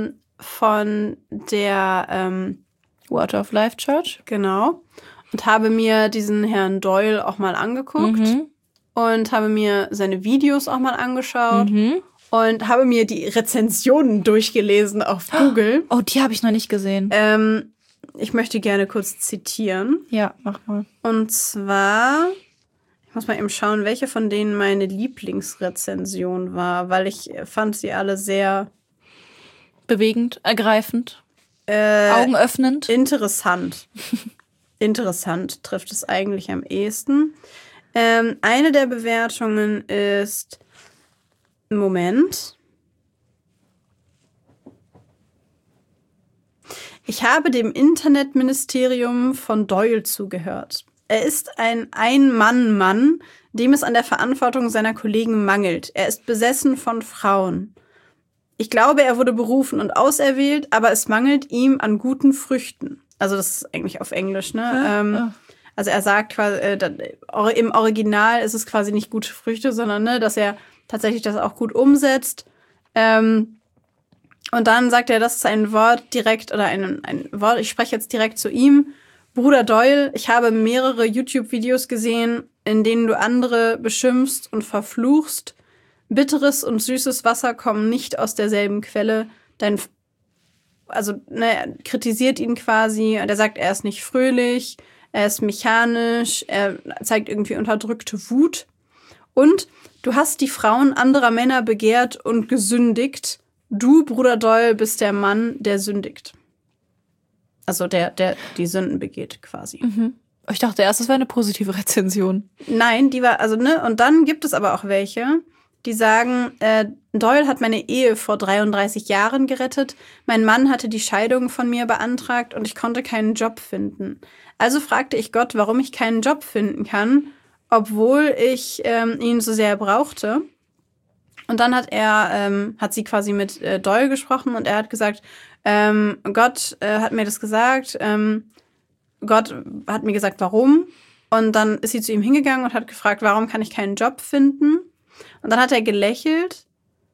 A: von der
B: Water of Life Church.
A: Genau. Und habe mir diesen Herrn Doyle auch mal angeguckt.
B: Mhm.
A: Und habe mir seine Videos auch mal angeschaut. Mhm. Und habe mir die Rezensionen durchgelesen auf Google.
B: Oh, die habe ich noch nicht gesehen.
A: Ich möchte gerne kurz zitieren.
B: Ja, mach mal.
A: Und zwar, ich muss mal eben schauen, welche von denen meine Lieblingsrezension war, weil ich fand sie alle sehr
B: bewegend, ergreifend, augenöffnend.
A: Interessant. Interessant trifft es eigentlich am ehesten. Eine der Bewertungen ist, Moment. Ich habe dem Internetministerium von Doyle zugehört. Er ist ein Ein-Mann-Mann, dem es an der Verantwortung seiner Kollegen mangelt. Er ist besessen von Frauen. Ich glaube, er wurde berufen und auserwählt, aber es mangelt ihm an guten Früchten. Also das ist eigentlich auf Englisch, ne? Ja. Also er sagt quasi, im Original ist es quasi nicht gute Früchte, sondern dass er tatsächlich das auch gut umsetzt. Und dann sagt er, das ist ein Wort direkt, oder ein Wort, ich spreche jetzt direkt zu ihm. Bruder Doyle, ich habe mehrere YouTube-Videos gesehen, in denen du andere beschimpfst und verfluchst. Bitteres und süßes Wasser kommen nicht aus derselben Quelle. Er kritisiert ihn quasi und er sagt, er ist nicht fröhlich, er ist mechanisch, er zeigt irgendwie unterdrückte Wut. Und du hast die Frauen anderer Männer begehrt und gesündigt. Du, Bruder Doyle, bist der Mann, der sündigt. Also der die Sünden begeht quasi.
B: Mhm. Ich dachte erst, das wäre eine positive Rezension.
A: Nein, die war, und dann gibt es aber auch welche, die sagen, Doyle hat meine Ehe vor 33 Jahren gerettet. Mein Mann hatte die Scheidung von mir beantragt und ich konnte keinen Job finden. Also fragte ich Gott, warum ich keinen Job finden kann, obwohl ich ihn so sehr brauchte. Und dann hat sie quasi mit Doyle gesprochen und er hat gesagt, Gott hat mir das gesagt, Gott hat mir gesagt, warum. Und dann ist sie zu ihm hingegangen und hat gefragt, warum kann ich keinen Job finden? Und dann hat er gelächelt.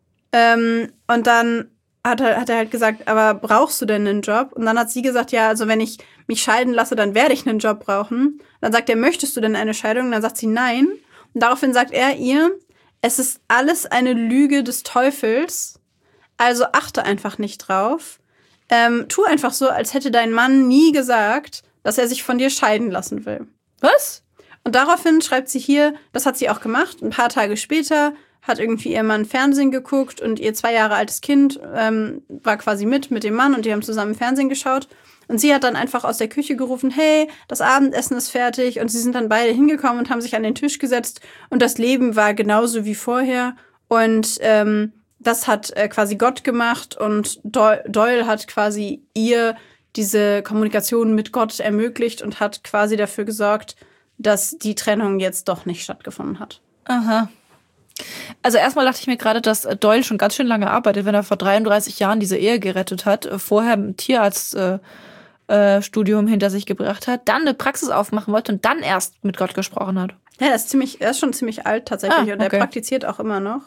A: Und dann hat er halt gesagt, aber brauchst du denn einen Job? Und dann hat sie gesagt, ja, also wenn ich mich scheiden lasse, dann werde ich einen Job brauchen. Dann sagt er, möchtest du denn eine Scheidung? Und dann sagt sie, nein. Und daraufhin sagt er ihr, es ist alles eine Lüge des Teufels. Also achte einfach nicht drauf. Tu einfach so, als hätte dein Mann nie gesagt, dass er sich von dir scheiden lassen will.
B: Was?
A: Und daraufhin schreibt sie hier, das hat sie auch gemacht, ein paar Tage später hat irgendwie ihr Mann Fernsehen geguckt und ihr 2 Jahre altes Kind war quasi mit dem Mann und die haben zusammen Fernsehen geschaut. Und sie hat dann einfach aus der Küche gerufen, hey, das Abendessen ist fertig. Und sie sind dann beide hingekommen und haben sich an den Tisch gesetzt. Und das Leben war genauso wie vorher. Und das hat quasi Gott gemacht. Und Doyle hat quasi ihr diese Kommunikation mit Gott ermöglicht und hat quasi dafür gesorgt, dass die Trennung jetzt doch nicht stattgefunden hat.
B: Aha. Also erstmal dachte ich mir gerade, dass Doyle schon ganz schön lange arbeitet, wenn er vor 33 Jahren diese Ehe gerettet hat, vorher ein Tierarztstudium hinter sich gebracht hat, dann eine Praxis aufmachen wollte und dann erst mit Gott gesprochen hat.
A: Ja, er ist schon ziemlich alt tatsächlich und er praktiziert auch immer noch.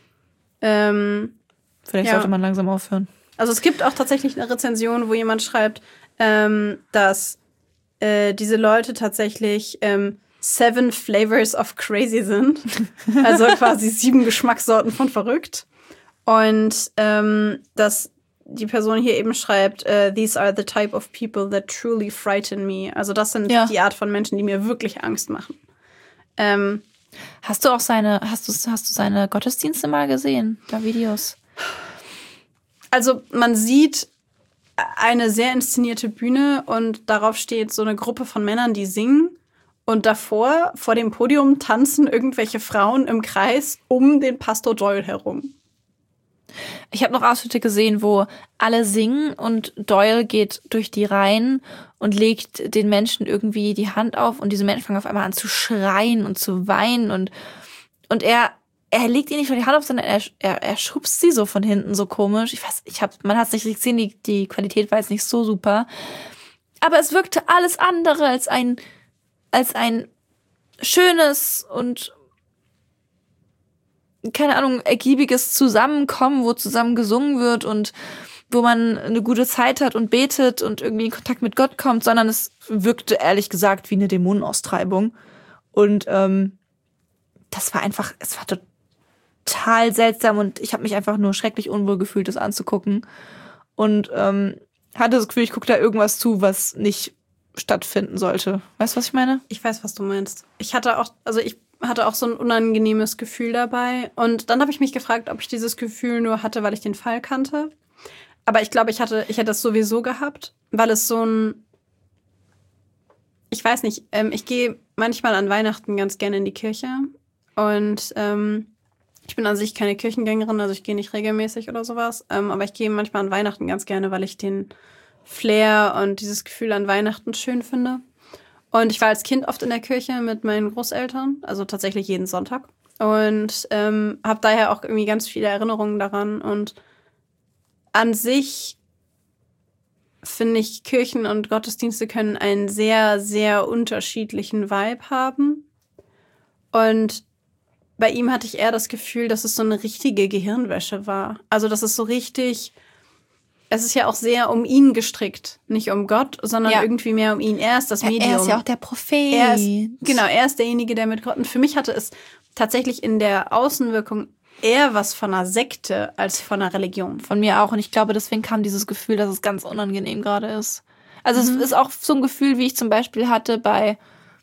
B: Vielleicht sollte man langsam aufhören.
A: Also es gibt auch tatsächlich eine Rezension, wo jemand schreibt, dass diese Leute tatsächlich 7 Flavors of Crazy sind. Also quasi 7 Geschmackssorten von verrückt. Und dass die Person hier eben schreibt, these are the type of people that truly frighten me. Also das sind die Art von Menschen, die mir wirklich Angst machen.
B: Hast du seine Gottesdienste mal gesehen, da Videos?
A: Also man sieht eine sehr inszenierte Bühne und darauf steht so eine Gruppe von Männern, die singen. Und davor, vor dem Podium, tanzen irgendwelche Frauen im Kreis um den Pastor Doyle herum.
B: Ich habe noch Ausschnitte gesehen, wo alle singen und Doyle geht durch die Reihen und legt den Menschen irgendwie die Hand auf und diese Menschen fangen auf einmal an zu schreien und zu weinen und er legt ihr nicht nur die Hand auf, sondern er schubst sie so von hinten so komisch. Man hat es nicht gesehen, die Qualität war jetzt nicht so super. Aber es wirkte alles andere als ein schönes und keine Ahnung, ergiebiges Zusammenkommen, wo zusammen gesungen wird und wo man eine gute Zeit hat und betet und irgendwie in Kontakt mit Gott kommt, sondern es wirkte ehrlich gesagt wie eine Dämonenaustreibung. Und es war total seltsam und ich habe mich einfach nur schrecklich unwohl gefühlt, das anzugucken. Und hatte das Gefühl, ich gucke da irgendwas zu, was nicht stattfinden sollte. Weißt du, was ich meine?
A: Ich weiß, was du meinst. Ich hatte auch so ein unangenehmes Gefühl dabei. Und dann habe ich mich gefragt, ob ich dieses Gefühl nur hatte, weil ich den Fall kannte. Aber ich glaube, ich hätte es sowieso gehabt, weil es so ein... Ich weiß nicht, ich gehe manchmal an Weihnachten ganz gerne in die Kirche. Und ich bin an sich keine Kirchengängerin, also ich gehe nicht regelmäßig oder sowas. Aber ich gehe manchmal an Weihnachten ganz gerne, weil ich den Flair und dieses Gefühl an Weihnachten schön finde. Und ich war als Kind oft in der Kirche mit meinen Großeltern, also tatsächlich jeden Sonntag. Und habe daher auch irgendwie ganz viele Erinnerungen daran. Und an sich finde ich, Kirchen und Gottesdienste können einen sehr, sehr unterschiedlichen Vibe haben. Und bei ihm hatte ich eher das Gefühl, dass es so eine richtige Gehirnwäsche war. Also, dass es so richtig... Es ist ja auch sehr um ihn gestrickt. Nicht um Gott, sondern irgendwie mehr um ihn. Er ist das Medium.
B: Er ist ja auch der Prophet.
A: Er ist derjenige, der mit Gott... Und für mich hatte es tatsächlich in der Außenwirkung eher was von einer Sekte als von einer Religion.
B: Von mir auch. Und ich glaube, deswegen kam dieses Gefühl, dass es ganz unangenehm gerade ist. Also es ist auch so ein Gefühl, wie ich zum Beispiel hatte bei...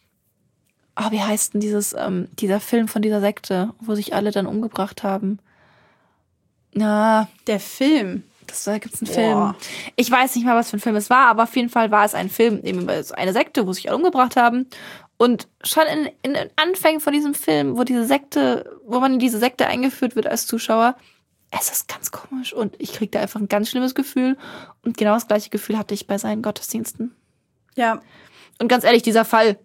B: wie heißt denn dieser Film von dieser Sekte, wo sich alle dann umgebracht haben?
A: Der Film...
B: Da gibt's einen Film. Ich weiß nicht mal, was für ein Film es war, aber auf jeden Fall war es ein Film, eben über eine Sekte, wo sich alle umgebracht haben. Und schon in den Anfängen von diesem Film, wo man in diese Sekte eingeführt wird als Zuschauer, es ist ganz komisch und ich krieg da einfach ein ganz schlimmes Gefühl. Und genau das gleiche Gefühl hatte ich bei seinen Gottesdiensten.
A: Ja.
B: Und ganz ehrlich, dieser Fall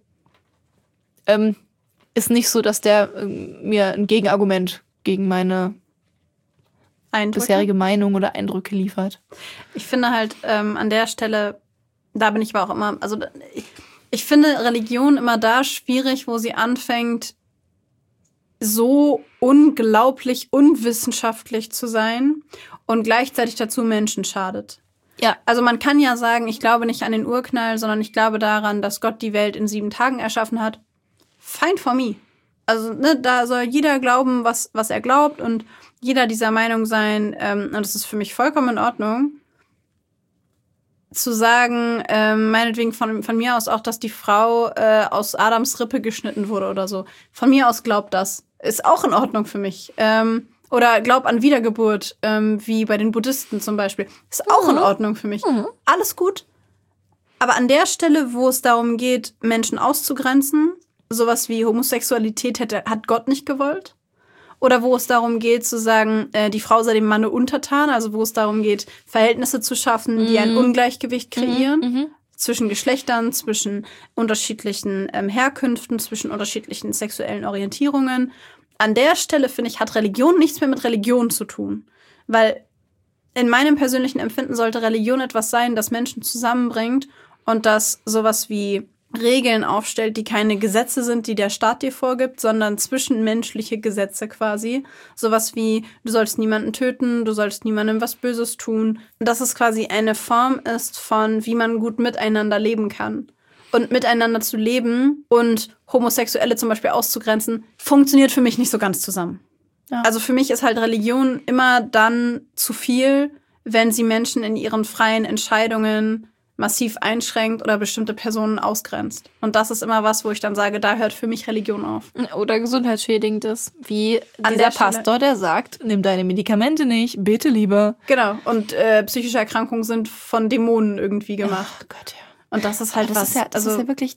B: ist nicht so, dass der mir ein Gegenargument gegen meine bisherige Meinung oder Eindrücke liefert.
A: Ich finde halt an der Stelle da bin ich aber auch immer, also ich finde Religion immer da schwierig, wo sie anfängt, so unglaublich unwissenschaftlich zu sein und gleichzeitig dazu Menschen schadet.
B: Ja.
A: Also man kann ja sagen, ich glaube nicht an den Urknall, sondern ich glaube daran, dass Gott die Welt in 7 Tagen erschaffen hat. Fine for me. Also da soll jeder glauben, was er glaubt und jeder dieser Meinung sein. Und es ist für mich vollkommen in Ordnung, zu sagen, meinetwegen von mir aus auch, dass die Frau aus Adams Rippe geschnitten wurde oder so. Von mir aus glaubt das. Ist auch in Ordnung für mich. Oder glaub an Wiedergeburt, wie bei den Buddhisten zum Beispiel. Ist auch in Ordnung für mich. Alles gut. Aber an der Stelle, wo es darum geht, Menschen auszugrenzen, sowas wie Homosexualität hat Gott nicht gewollt. Oder wo es darum geht, zu sagen, die Frau sei dem Manne untertan. Also wo es darum geht, Verhältnisse zu schaffen, die ein Ungleichgewicht kreieren. Zwischen Geschlechtern, zwischen unterschiedlichen Herkünften, zwischen unterschiedlichen sexuellen Orientierungen. An der Stelle, finde ich, hat Religion nichts mehr mit Religion zu tun. Weil in meinem persönlichen Empfinden sollte Religion etwas sein, das Menschen zusammenbringt und das sowas wie Regeln aufstellt, die keine Gesetze sind, die der Staat dir vorgibt, sondern zwischenmenschliche Gesetze quasi. Sowas wie, du sollst niemanden töten, du sollst niemandem was Böses tun. Dass es quasi eine Form ist von, wie man gut miteinander leben kann. Und miteinander zu leben und Homosexuelle zum Beispiel auszugrenzen, funktioniert für mich nicht so ganz zusammen. Ja. Also für mich ist halt Religion immer dann zu viel, wenn sie Menschen in ihren freien Entscheidungen massiv einschränkt oder bestimmte Personen ausgrenzt. Und das ist immer was, wo ich dann sage, da hört für mich Religion auf.
B: Oder gesundheitsschädigend ist, wie dieser Pastor, der sagt, nimm deine Medikamente nicht, bete lieber.
A: Genau, und psychische Erkrankungen sind von Dämonen irgendwie gemacht.
B: Oh Gott, ja.
A: Und das ist halt
B: das
A: was.
B: Ist ja, das ist ja wirklich,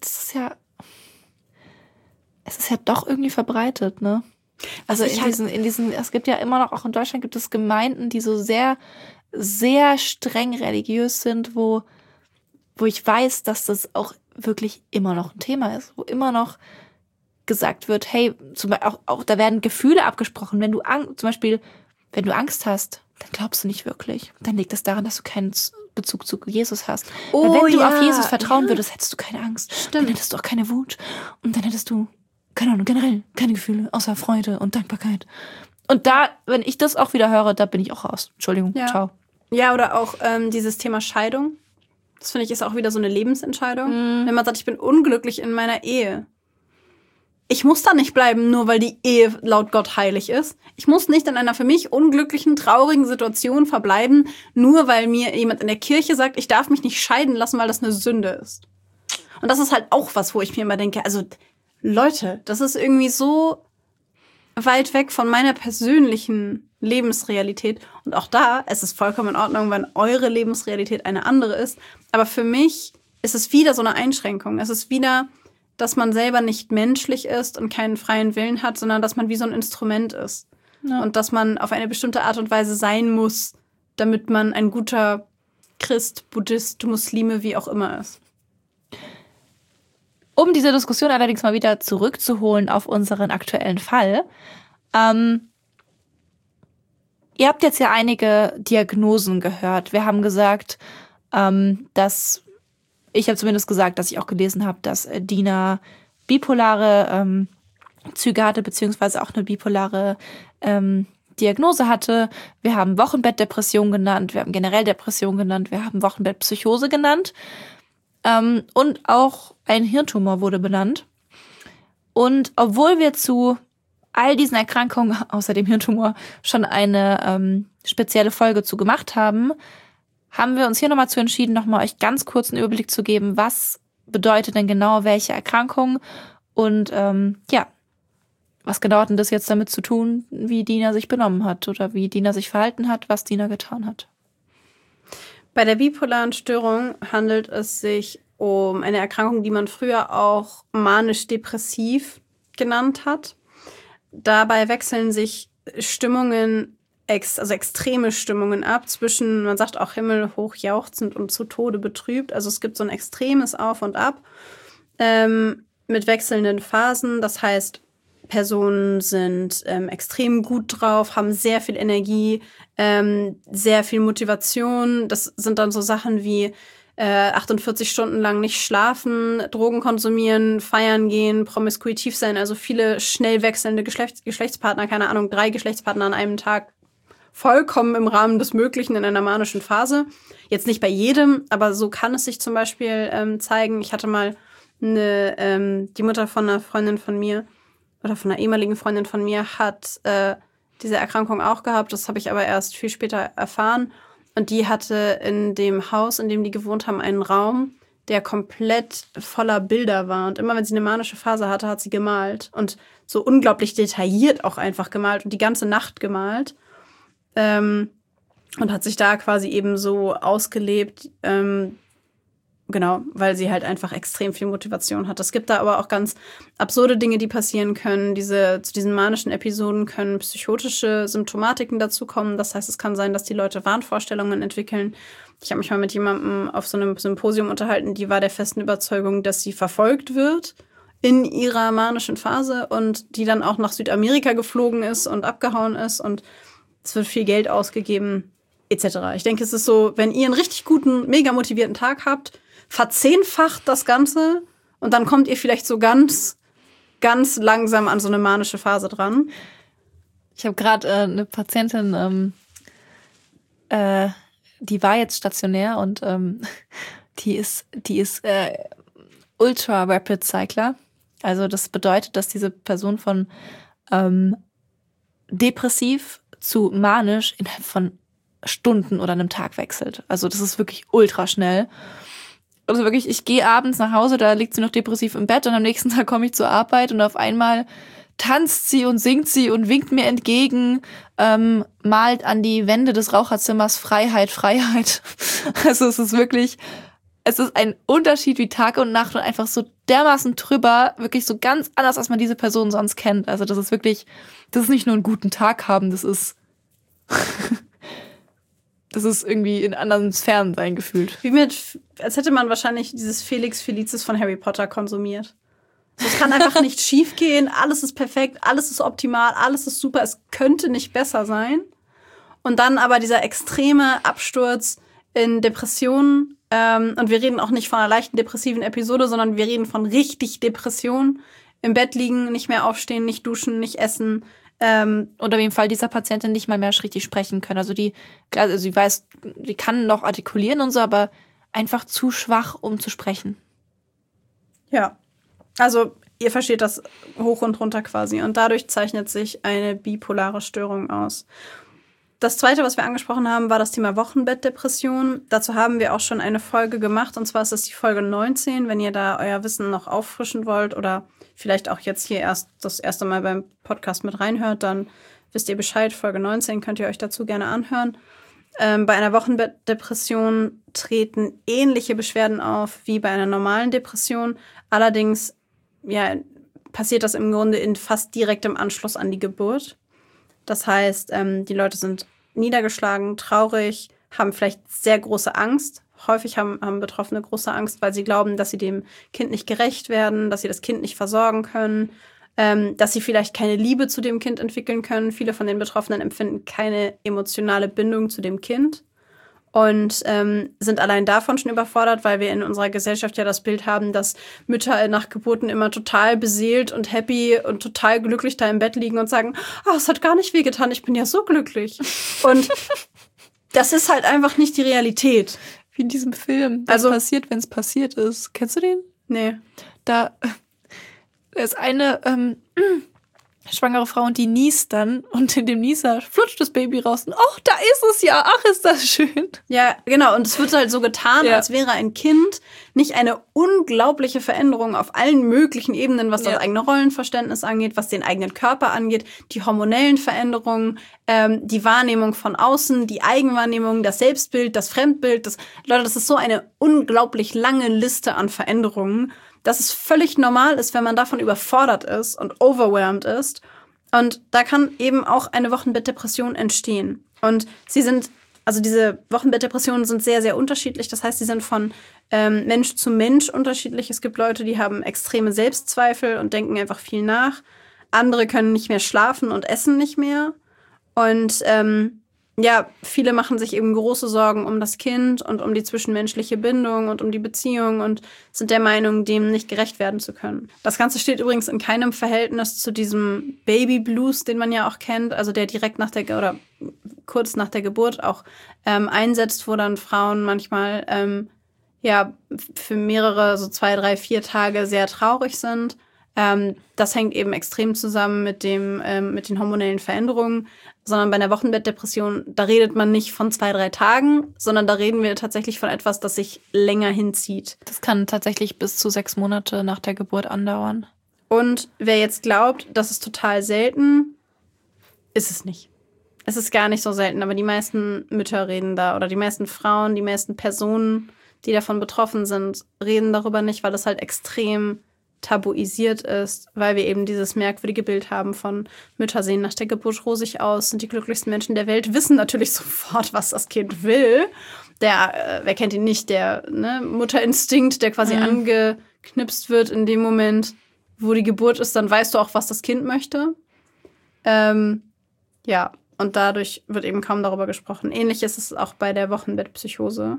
B: es ist ja doch irgendwie verbreitet, ne? Also in diesen, es gibt ja immer noch, auch in Deutschland gibt es Gemeinden, die so sehr, sehr streng religiös sind, wo ich weiß, dass das auch wirklich immer noch ein Thema ist, wo immer noch gesagt wird, hey, zum Beispiel auch da werden Gefühle abgesprochen. Wenn du zum Beispiel, wenn du Angst hast, dann glaubst du nicht wirklich. Dann liegt es daran, dass du keinen Bezug zu Jesus hast. Weil wenn du auf Jesus vertrauen würdest, hättest du keine Angst.
A: Stimmt.
B: Dann hättest du auch keine Wut. Und dann hättest du, keine Ahnung, generell keine Gefühle, außer Freude und Dankbarkeit. Und da, wenn ich das auch wieder höre, da bin ich auch raus. Entschuldigung, ciao.
A: Ja, oder auch dieses Thema Scheidung. Das finde ich ist auch wieder so eine Lebensentscheidung. Wenn man sagt, ich bin unglücklich in meiner Ehe. Ich muss da nicht bleiben, nur weil die Ehe laut Gott heilig ist. Ich muss nicht in einer für mich unglücklichen, traurigen Situation verbleiben, nur weil mir jemand in der Kirche sagt, ich darf mich nicht scheiden lassen, weil das eine Sünde ist. Und das ist halt auch was, wo ich mir immer denke, also Leute, das ist irgendwie so weit weg von meiner persönlichen Lebensrealität. Und auch da, es ist vollkommen in Ordnung, wenn eure Lebensrealität eine andere ist. Aber für mich ist es wieder so eine Einschränkung. Es ist wieder, dass man selber nicht menschlich ist und keinen freien Willen hat, sondern dass man wie so ein Instrument ist. Ja. Und dass man auf eine bestimmte Art und Weise sein muss, damit man ein guter Christ, Buddhist, Muslime, wie auch immer ist.
B: Um diese Diskussion allerdings mal wieder zurückzuholen auf unseren aktuellen Fall. Ihr habt jetzt ja einige Diagnosen gehört. Wir haben gesagt, ich habe zumindest gesagt, dass ich auch gelesen habe, dass Dina bipolare Züge hatte, beziehungsweise auch eine bipolare Diagnose hatte. Wir haben Wochenbettdepression genannt, wir haben generell Depression genannt, wir haben Wochenbettpsychose genannt. Und auch ein Hirntumor wurde benannt. Und obwohl wir zu all diesen Erkrankungen, außer dem Hirntumor, schon eine spezielle Folge zu gemacht haben, haben wir uns hier nochmal zu entschieden, nochmal euch ganz kurz einen Überblick zu geben, was bedeutet denn genau welche Erkrankung und was genau hat denn das jetzt damit zu tun, wie Dina sich benommen hat oder wie Dina sich verhalten hat, was Dina getan hat.
A: Bei der bipolaren Störung handelt es sich um eine Erkrankung, die man früher auch manisch-depressiv genannt hat. Dabei wechseln sich Stimmungen, also extreme Stimmungen ab zwischen, man sagt auch himmelhoch jauchzend und zu Tode betrübt. Also es gibt so ein extremes Auf und Ab mit wechselnden Phasen. Das heißt, Personen sind extrem gut drauf, haben sehr viel Energie, sehr viel Motivation. Das sind dann so Sachen wie 48 Stunden lang nicht schlafen, Drogen konsumieren, feiern gehen, promiskuitiv sein, also viele schnell wechselnde Geschlechtspartner, keine Ahnung, 3 Geschlechtspartner an einem Tag, vollkommen im Rahmen des Möglichen in einer manischen Phase. Jetzt nicht bei jedem, aber so kann es sich zum Beispiel zeigen. Ich hatte mal die Mutter von einer Freundin von mir oder von einer ehemaligen Freundin von mir hat diese Erkrankung auch gehabt. Das habe ich aber erst viel später erfahren. Und die hatte in dem Haus, in dem die gewohnt haben, einen Raum, der komplett voller Bilder war. Und immer wenn sie eine manische Phase hatte, hat sie gemalt. Und so unglaublich detailliert auch einfach gemalt und die ganze Nacht gemalt. Und hat sich da quasi eben so ausgelebt, genau, weil sie halt einfach extrem viel Motivation hat. Es gibt da aber auch ganz absurde Dinge, die passieren können. Zu diesen manischen Episoden können psychotische Symptomatiken dazukommen. Das heißt, es kann sein, dass die Leute Wahnvorstellungen entwickeln. Ich habe mich mal mit jemandem auf so einem Symposium unterhalten, die war der festen Überzeugung, dass sie verfolgt wird in ihrer manischen Phase und die dann auch nach Südamerika geflogen ist und abgehauen ist und es wird viel Geld ausgegeben, etc. Ich denke, es ist so, wenn ihr einen richtig guten, mega motivierten Tag habt, verzehnfacht das Ganze und dann kommt ihr vielleicht so ganz, ganz langsam an so eine manische Phase dran.
B: Ich habe gerade eine Patientin, die war jetzt stationär und die ist Ultra Rapid Cycler. Also das bedeutet, dass diese Person von depressiv zu manisch innerhalb von Stunden oder einem Tag wechselt. Also das ist wirklich ultra schnell. Also wirklich, ich gehe abends nach Hause, da liegt sie noch depressiv im Bett und am nächsten Tag komme ich zur Arbeit und auf einmal tanzt sie und singt sie und winkt mir entgegen, malt an die Wände des Raucherzimmers Freiheit, Freiheit. Also es ist wirklich, es ist ein Unterschied wie Tag und Nacht und einfach so dermaßen drüber, wirklich so ganz anders, als man diese Person sonst kennt. Also das ist wirklich, das ist nicht nur einen guten Tag haben, das ist das ist irgendwie in anderen Sphären sein gefühlt.
A: Als hätte man wahrscheinlich dieses Felix Felicis von Harry Potter konsumiert. Es kann einfach nicht schief gehen, alles ist perfekt, alles ist optimal, alles ist super, es könnte nicht besser sein. Und dann aber dieser extreme Absturz in Depressionen. Und wir reden auch nicht von einer leichten depressiven Episode, sondern wir reden von richtig Depressionen. Im Bett liegen, nicht mehr aufstehen, nicht duschen, nicht essen.
B: Oder wie im Fall dieser Patientin nicht mal mehr richtig sprechen können. Also sie weiß, die kann noch artikulieren und so, aber einfach zu schwach, um zu sprechen.
A: Ja, also ihr versteht das hoch und runter quasi. Und dadurch zeichnet sich eine bipolare Störung aus. Das Zweite, was wir angesprochen haben, war das Thema Wochenbettdepression. Dazu haben wir auch schon eine Folge gemacht. Und zwar ist das die Folge 19. Wenn ihr da euer Wissen noch auffrischen wollt oder vielleicht auch jetzt hier erst das erste Mal beim Podcast mit reinhört, dann wisst ihr Bescheid. Folge 19 könnt ihr euch dazu gerne anhören. Bei einer Wochenbettdepression treten ähnliche Beschwerden auf wie bei einer normalen Depression. Allerdings passiert das im Grunde in fast direktem Anschluss an die Geburt. Das heißt, die Leute sind niedergeschlagen, traurig, haben vielleicht sehr große Angst. Häufig haben Betroffene große Angst, weil sie glauben, dass sie dem Kind nicht gerecht werden, dass sie das Kind nicht versorgen können, dass sie vielleicht keine Liebe zu dem Kind entwickeln können. Viele von den Betroffenen empfinden keine emotionale Bindung zu dem Kind und sind allein davon schon überfordert, weil wir in unserer Gesellschaft ja das Bild haben, dass Mütter nach Geburten immer total beseelt und happy und total glücklich da im Bett liegen und sagen, es hat gar nicht wehgetan, ich bin ja so glücklich. Und das ist halt einfach nicht die Realität.
B: Wie in diesem Film, was passiert, wenn es passiert ist. Kennst du den?
A: Nee.
B: Da ist eine schwangere Frau und die niest dann und in dem Nieser flutscht das Baby raus und da ist es ja, ach, ist das schön.
A: Ja, genau, und es wird halt so getan, als wäre ein Kind nicht eine unglaubliche Veränderung auf allen möglichen Ebenen, was das eigene Rollenverständnis angeht, was den eigenen Körper angeht, die hormonellen Veränderungen, die Wahrnehmung von außen, die Eigenwahrnehmung, das Selbstbild, das Fremdbild. Leute, das ist so eine unglaublich lange Liste an Veränderungen, dass es völlig normal ist, wenn man davon überfordert ist und overwhelmed ist. Und da kann eben auch eine Wochenbettdepression entstehen. Und diese Wochenbettdepressionen sind sehr, sehr unterschiedlich. Das heißt, sie sind von Mensch zu Mensch unterschiedlich. Es gibt Leute, die haben extreme Selbstzweifel und denken einfach viel nach. Andere können nicht mehr schlafen und essen nicht mehr. Und ja, viele machen sich eben große Sorgen um das Kind und um die zwischenmenschliche Bindung und um die Beziehung und sind der Meinung, dem nicht gerecht werden zu können. Das Ganze steht übrigens in keinem Verhältnis zu diesem Baby Blues, den man ja auch kennt, also der direkt nach der oder kurz nach der Geburt auch einsetzt, wo dann Frauen manchmal für mehrere, so 2, 3, 4 Tage sehr traurig sind. Das hängt eben extrem zusammen mit den hormonellen Veränderungen, sondern bei einer Wochenbettdepression, da redet man nicht von 2, 3 Tagen, sondern da reden wir tatsächlich von etwas, das sich länger hinzieht.
B: Das kann tatsächlich bis zu 6 Monate nach der Geburt andauern.
A: Und wer jetzt glaubt, das ist total selten, ist es nicht. Es ist gar nicht so selten, aber die meisten Mütter reden da oder die meisten Frauen, die meisten Personen, die davon betroffen sind, reden darüber nicht, weil das halt extrem tabuisiert ist, weil wir eben dieses merkwürdige Bild haben von Mütter sehen nach der Geburt rosig aus, sind die glücklichsten Menschen der Welt, wissen natürlich sofort, was das Kind will. Wer kennt ihn nicht, der Mutterinstinkt, der quasi angeknipst wird in dem Moment, wo die Geburt ist, dann weißt du auch, was das Kind möchte. Ja, und dadurch wird eben kaum darüber gesprochen. Ähnlich ist es auch bei der Wochenbettpsychose.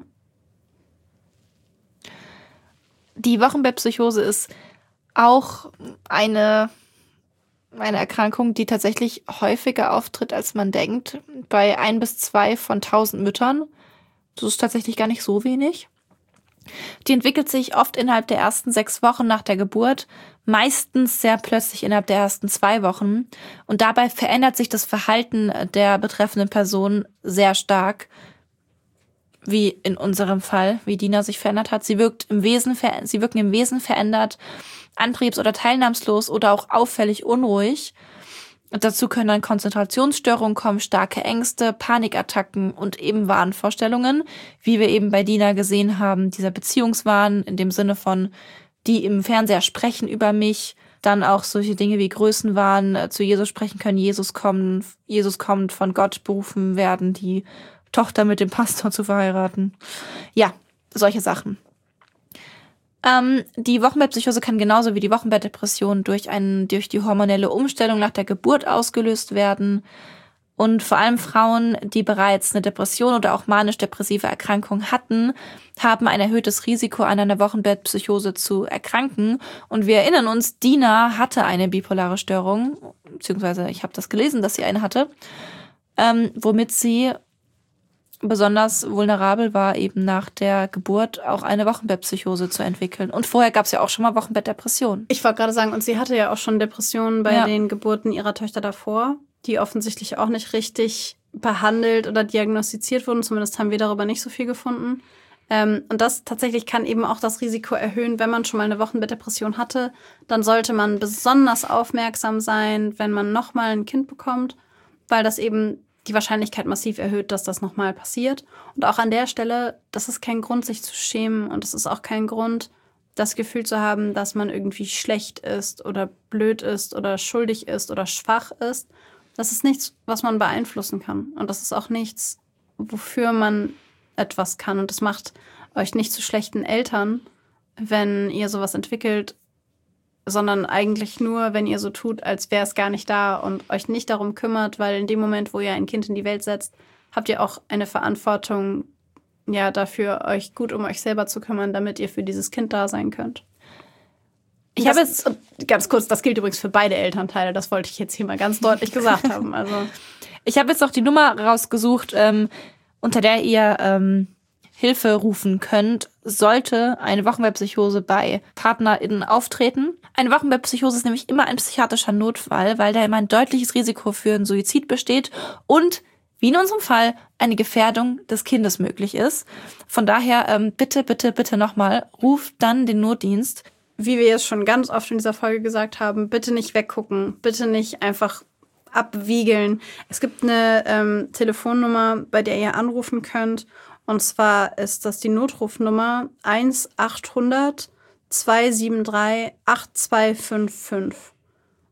B: Die Wochenbettpsychose ist auch eine Erkrankung, die tatsächlich häufiger auftritt, als man denkt. Bei 1 bis 2 von 1000 Müttern. Das ist tatsächlich gar nicht so wenig. Die entwickelt sich oft innerhalb der ersten 6 Wochen nach der Geburt, meistens sehr plötzlich innerhalb der ersten 2 Wochen. Und dabei verändert sich das Verhalten der betreffenden Person sehr stark, wie in unserem Fall, wie Dina sich verändert hat. Sie wirken im Wesen verändert, antriebs- oder teilnahmslos oder auch auffällig unruhig. Und dazu können dann Konzentrationsstörungen kommen, starke Ängste, Panikattacken und eben Wahnvorstellungen, wie wir eben bei Dina gesehen haben, dieser Beziehungswahn in dem Sinne von, die im Fernseher sprechen über mich, dann auch solche Dinge wie Größenwahn, zu Jesus sprechen können, Jesus kommt, von Gott berufen werden, die Tochter mit dem Pastor zu verheiraten. Ja, solche Sachen. Die Wochenbettpsychose kann genauso wie die Wochenbettdepression durch die hormonelle Umstellung nach der Geburt ausgelöst werden. Und vor allem Frauen, die bereits eine Depression oder auch manisch-depressive Erkrankung hatten, haben ein erhöhtes Risiko, an einer Wochenbettpsychose zu erkranken. Und wir erinnern uns, Dina hatte eine bipolare Störung, beziehungsweise ich habe das gelesen, dass sie eine hatte, womit sie besonders vulnerabel war, eben nach der Geburt auch eine Wochenbettpsychose zu entwickeln. Und vorher gab es ja auch schon mal Wochenbettdepressionen.
A: Ich wollte gerade sagen, und sie hatte ja auch schon Depressionen bei den Geburten ihrer Töchter davor, die offensichtlich auch nicht richtig behandelt oder diagnostiziert wurden. Zumindest haben wir darüber nicht so viel gefunden. Und das tatsächlich kann eben auch das Risiko erhöhen, wenn man schon mal eine Wochenbettdepression hatte. Dann sollte man besonders aufmerksam sein, wenn man nochmal ein Kind bekommt, weil das eben die Wahrscheinlichkeit massiv erhöht, dass das nochmal passiert. Und auch an der Stelle, das ist kein Grund, sich zu schämen. Und es ist auch kein Grund, das Gefühl zu haben, dass man irgendwie schlecht ist oder blöd ist oder schuldig ist oder schwach ist. Das ist nichts, was man beeinflussen kann. Und das ist auch nichts, wofür man etwas kann. Und das macht euch nicht zu schlechten Eltern, wenn ihr sowas entwickelt, sondern eigentlich nur, wenn ihr so tut, als wäre es gar nicht da und euch nicht darum kümmert, weil in dem Moment, wo ihr ein Kind in die Welt setzt, habt ihr auch eine Verantwortung, ja, dafür, euch gut um euch selber zu kümmern, damit ihr für dieses Kind da sein könnt. Ich habe jetzt, ganz kurz, das gilt übrigens für beide Elternteile, das wollte ich jetzt hier mal ganz deutlich gesagt haben. Also
B: ich habe jetzt noch die Nummer rausgesucht, unter der ihr Hilfe rufen könnt, sollte eine Wochenbettpsychose bei PartnerInnen auftreten. Eine Wochenbettpsychose ist nämlich immer ein psychiatrischer Notfall, weil da immer ein deutliches Risiko für einen Suizid besteht und, wie in unserem Fall, eine Gefährdung des Kindes möglich ist. Von daher bitte nochmal, ruft dann den Notdienst.
A: Wie wir jetzt schon ganz oft in dieser Folge gesagt haben, bitte nicht weggucken, bitte nicht einfach abwiegeln. Es gibt eine Telefonnummer, bei der ihr anrufen könnt. Und zwar ist das die Notrufnummer 1-800-273-8255.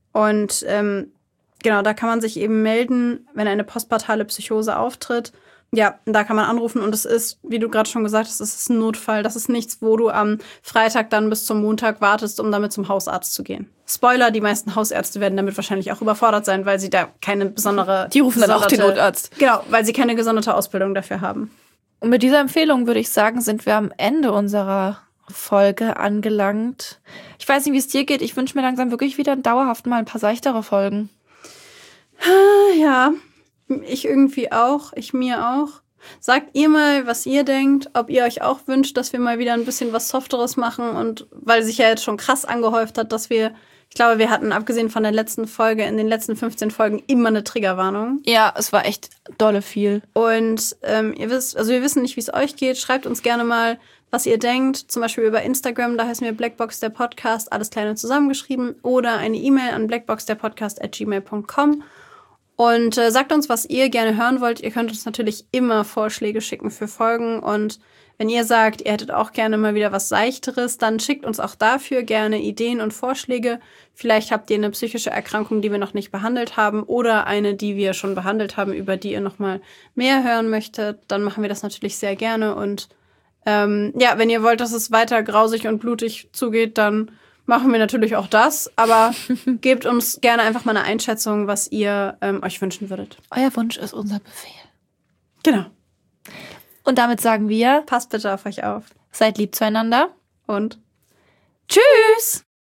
A: Und genau, da kann man sich eben melden, wenn eine postpartale Psychose auftritt. Ja, da kann man anrufen und es ist, wie du gerade schon gesagt hast, es ist ein Notfall. Das ist nichts, wo du am Freitag dann bis zum Montag wartest, um damit zum Hausarzt zu gehen. Spoiler, die meisten Hausärzte werden damit wahrscheinlich auch überfordert sein, weil sie da keine besondere...
B: Die rufen dann auch den Notarzt.
A: Genau, weil sie keine gesonderte Ausbildung dafür haben.
B: Und mit dieser Empfehlung würde ich sagen, sind wir am Ende unserer Folge angelangt. Ich weiß nicht, wie es dir geht. Ich wünsche mir langsam wirklich wieder dauerhaft mal ein paar seichtere Folgen.
A: Ja, ich irgendwie auch. Ich mir auch. Sagt ihr mal, was ihr denkt, ob ihr euch auch wünscht, dass wir mal wieder ein bisschen was Softeres machen. Und weil sich ja jetzt schon krass angehäuft hat, dass wir, ich glaube, wir hatten abgesehen von der letzten Folge, in den letzten 15 Folgen immer eine Triggerwarnung.
B: Ja, es war echt dolle viel.
A: Und wir wissen nicht, wie es euch geht. Schreibt uns gerne mal, was ihr denkt. Zum Beispiel über Instagram, da heißen wir Blackbox der Podcast, alles kleine zusammengeschrieben. Oder eine E-Mail an blackboxderpodcast@gmail.com. Und sagt uns, was ihr gerne hören wollt. Ihr könnt uns natürlich immer Vorschläge schicken für Folgen. Und wenn ihr sagt, ihr hättet auch gerne mal wieder was Seichteres, dann schickt uns auch dafür gerne Ideen und Vorschläge. Vielleicht habt ihr eine psychische Erkrankung, die wir noch nicht behandelt haben oder eine, die wir schon behandelt haben, über die ihr noch mal mehr hören möchtet. Dann machen wir das natürlich sehr gerne. Und wenn ihr wollt, dass es weiter grausig und blutig zugeht, dann machen wir natürlich auch das, aber gebt uns gerne einfach mal eine Einschätzung, was ihr euch wünschen würdet.
B: Euer Wunsch ist unser Befehl.
A: Genau.
B: Und damit sagen wir,
A: Passt bitte auf euch auf.
B: seid lieb zueinander
A: Und
B: tschüss!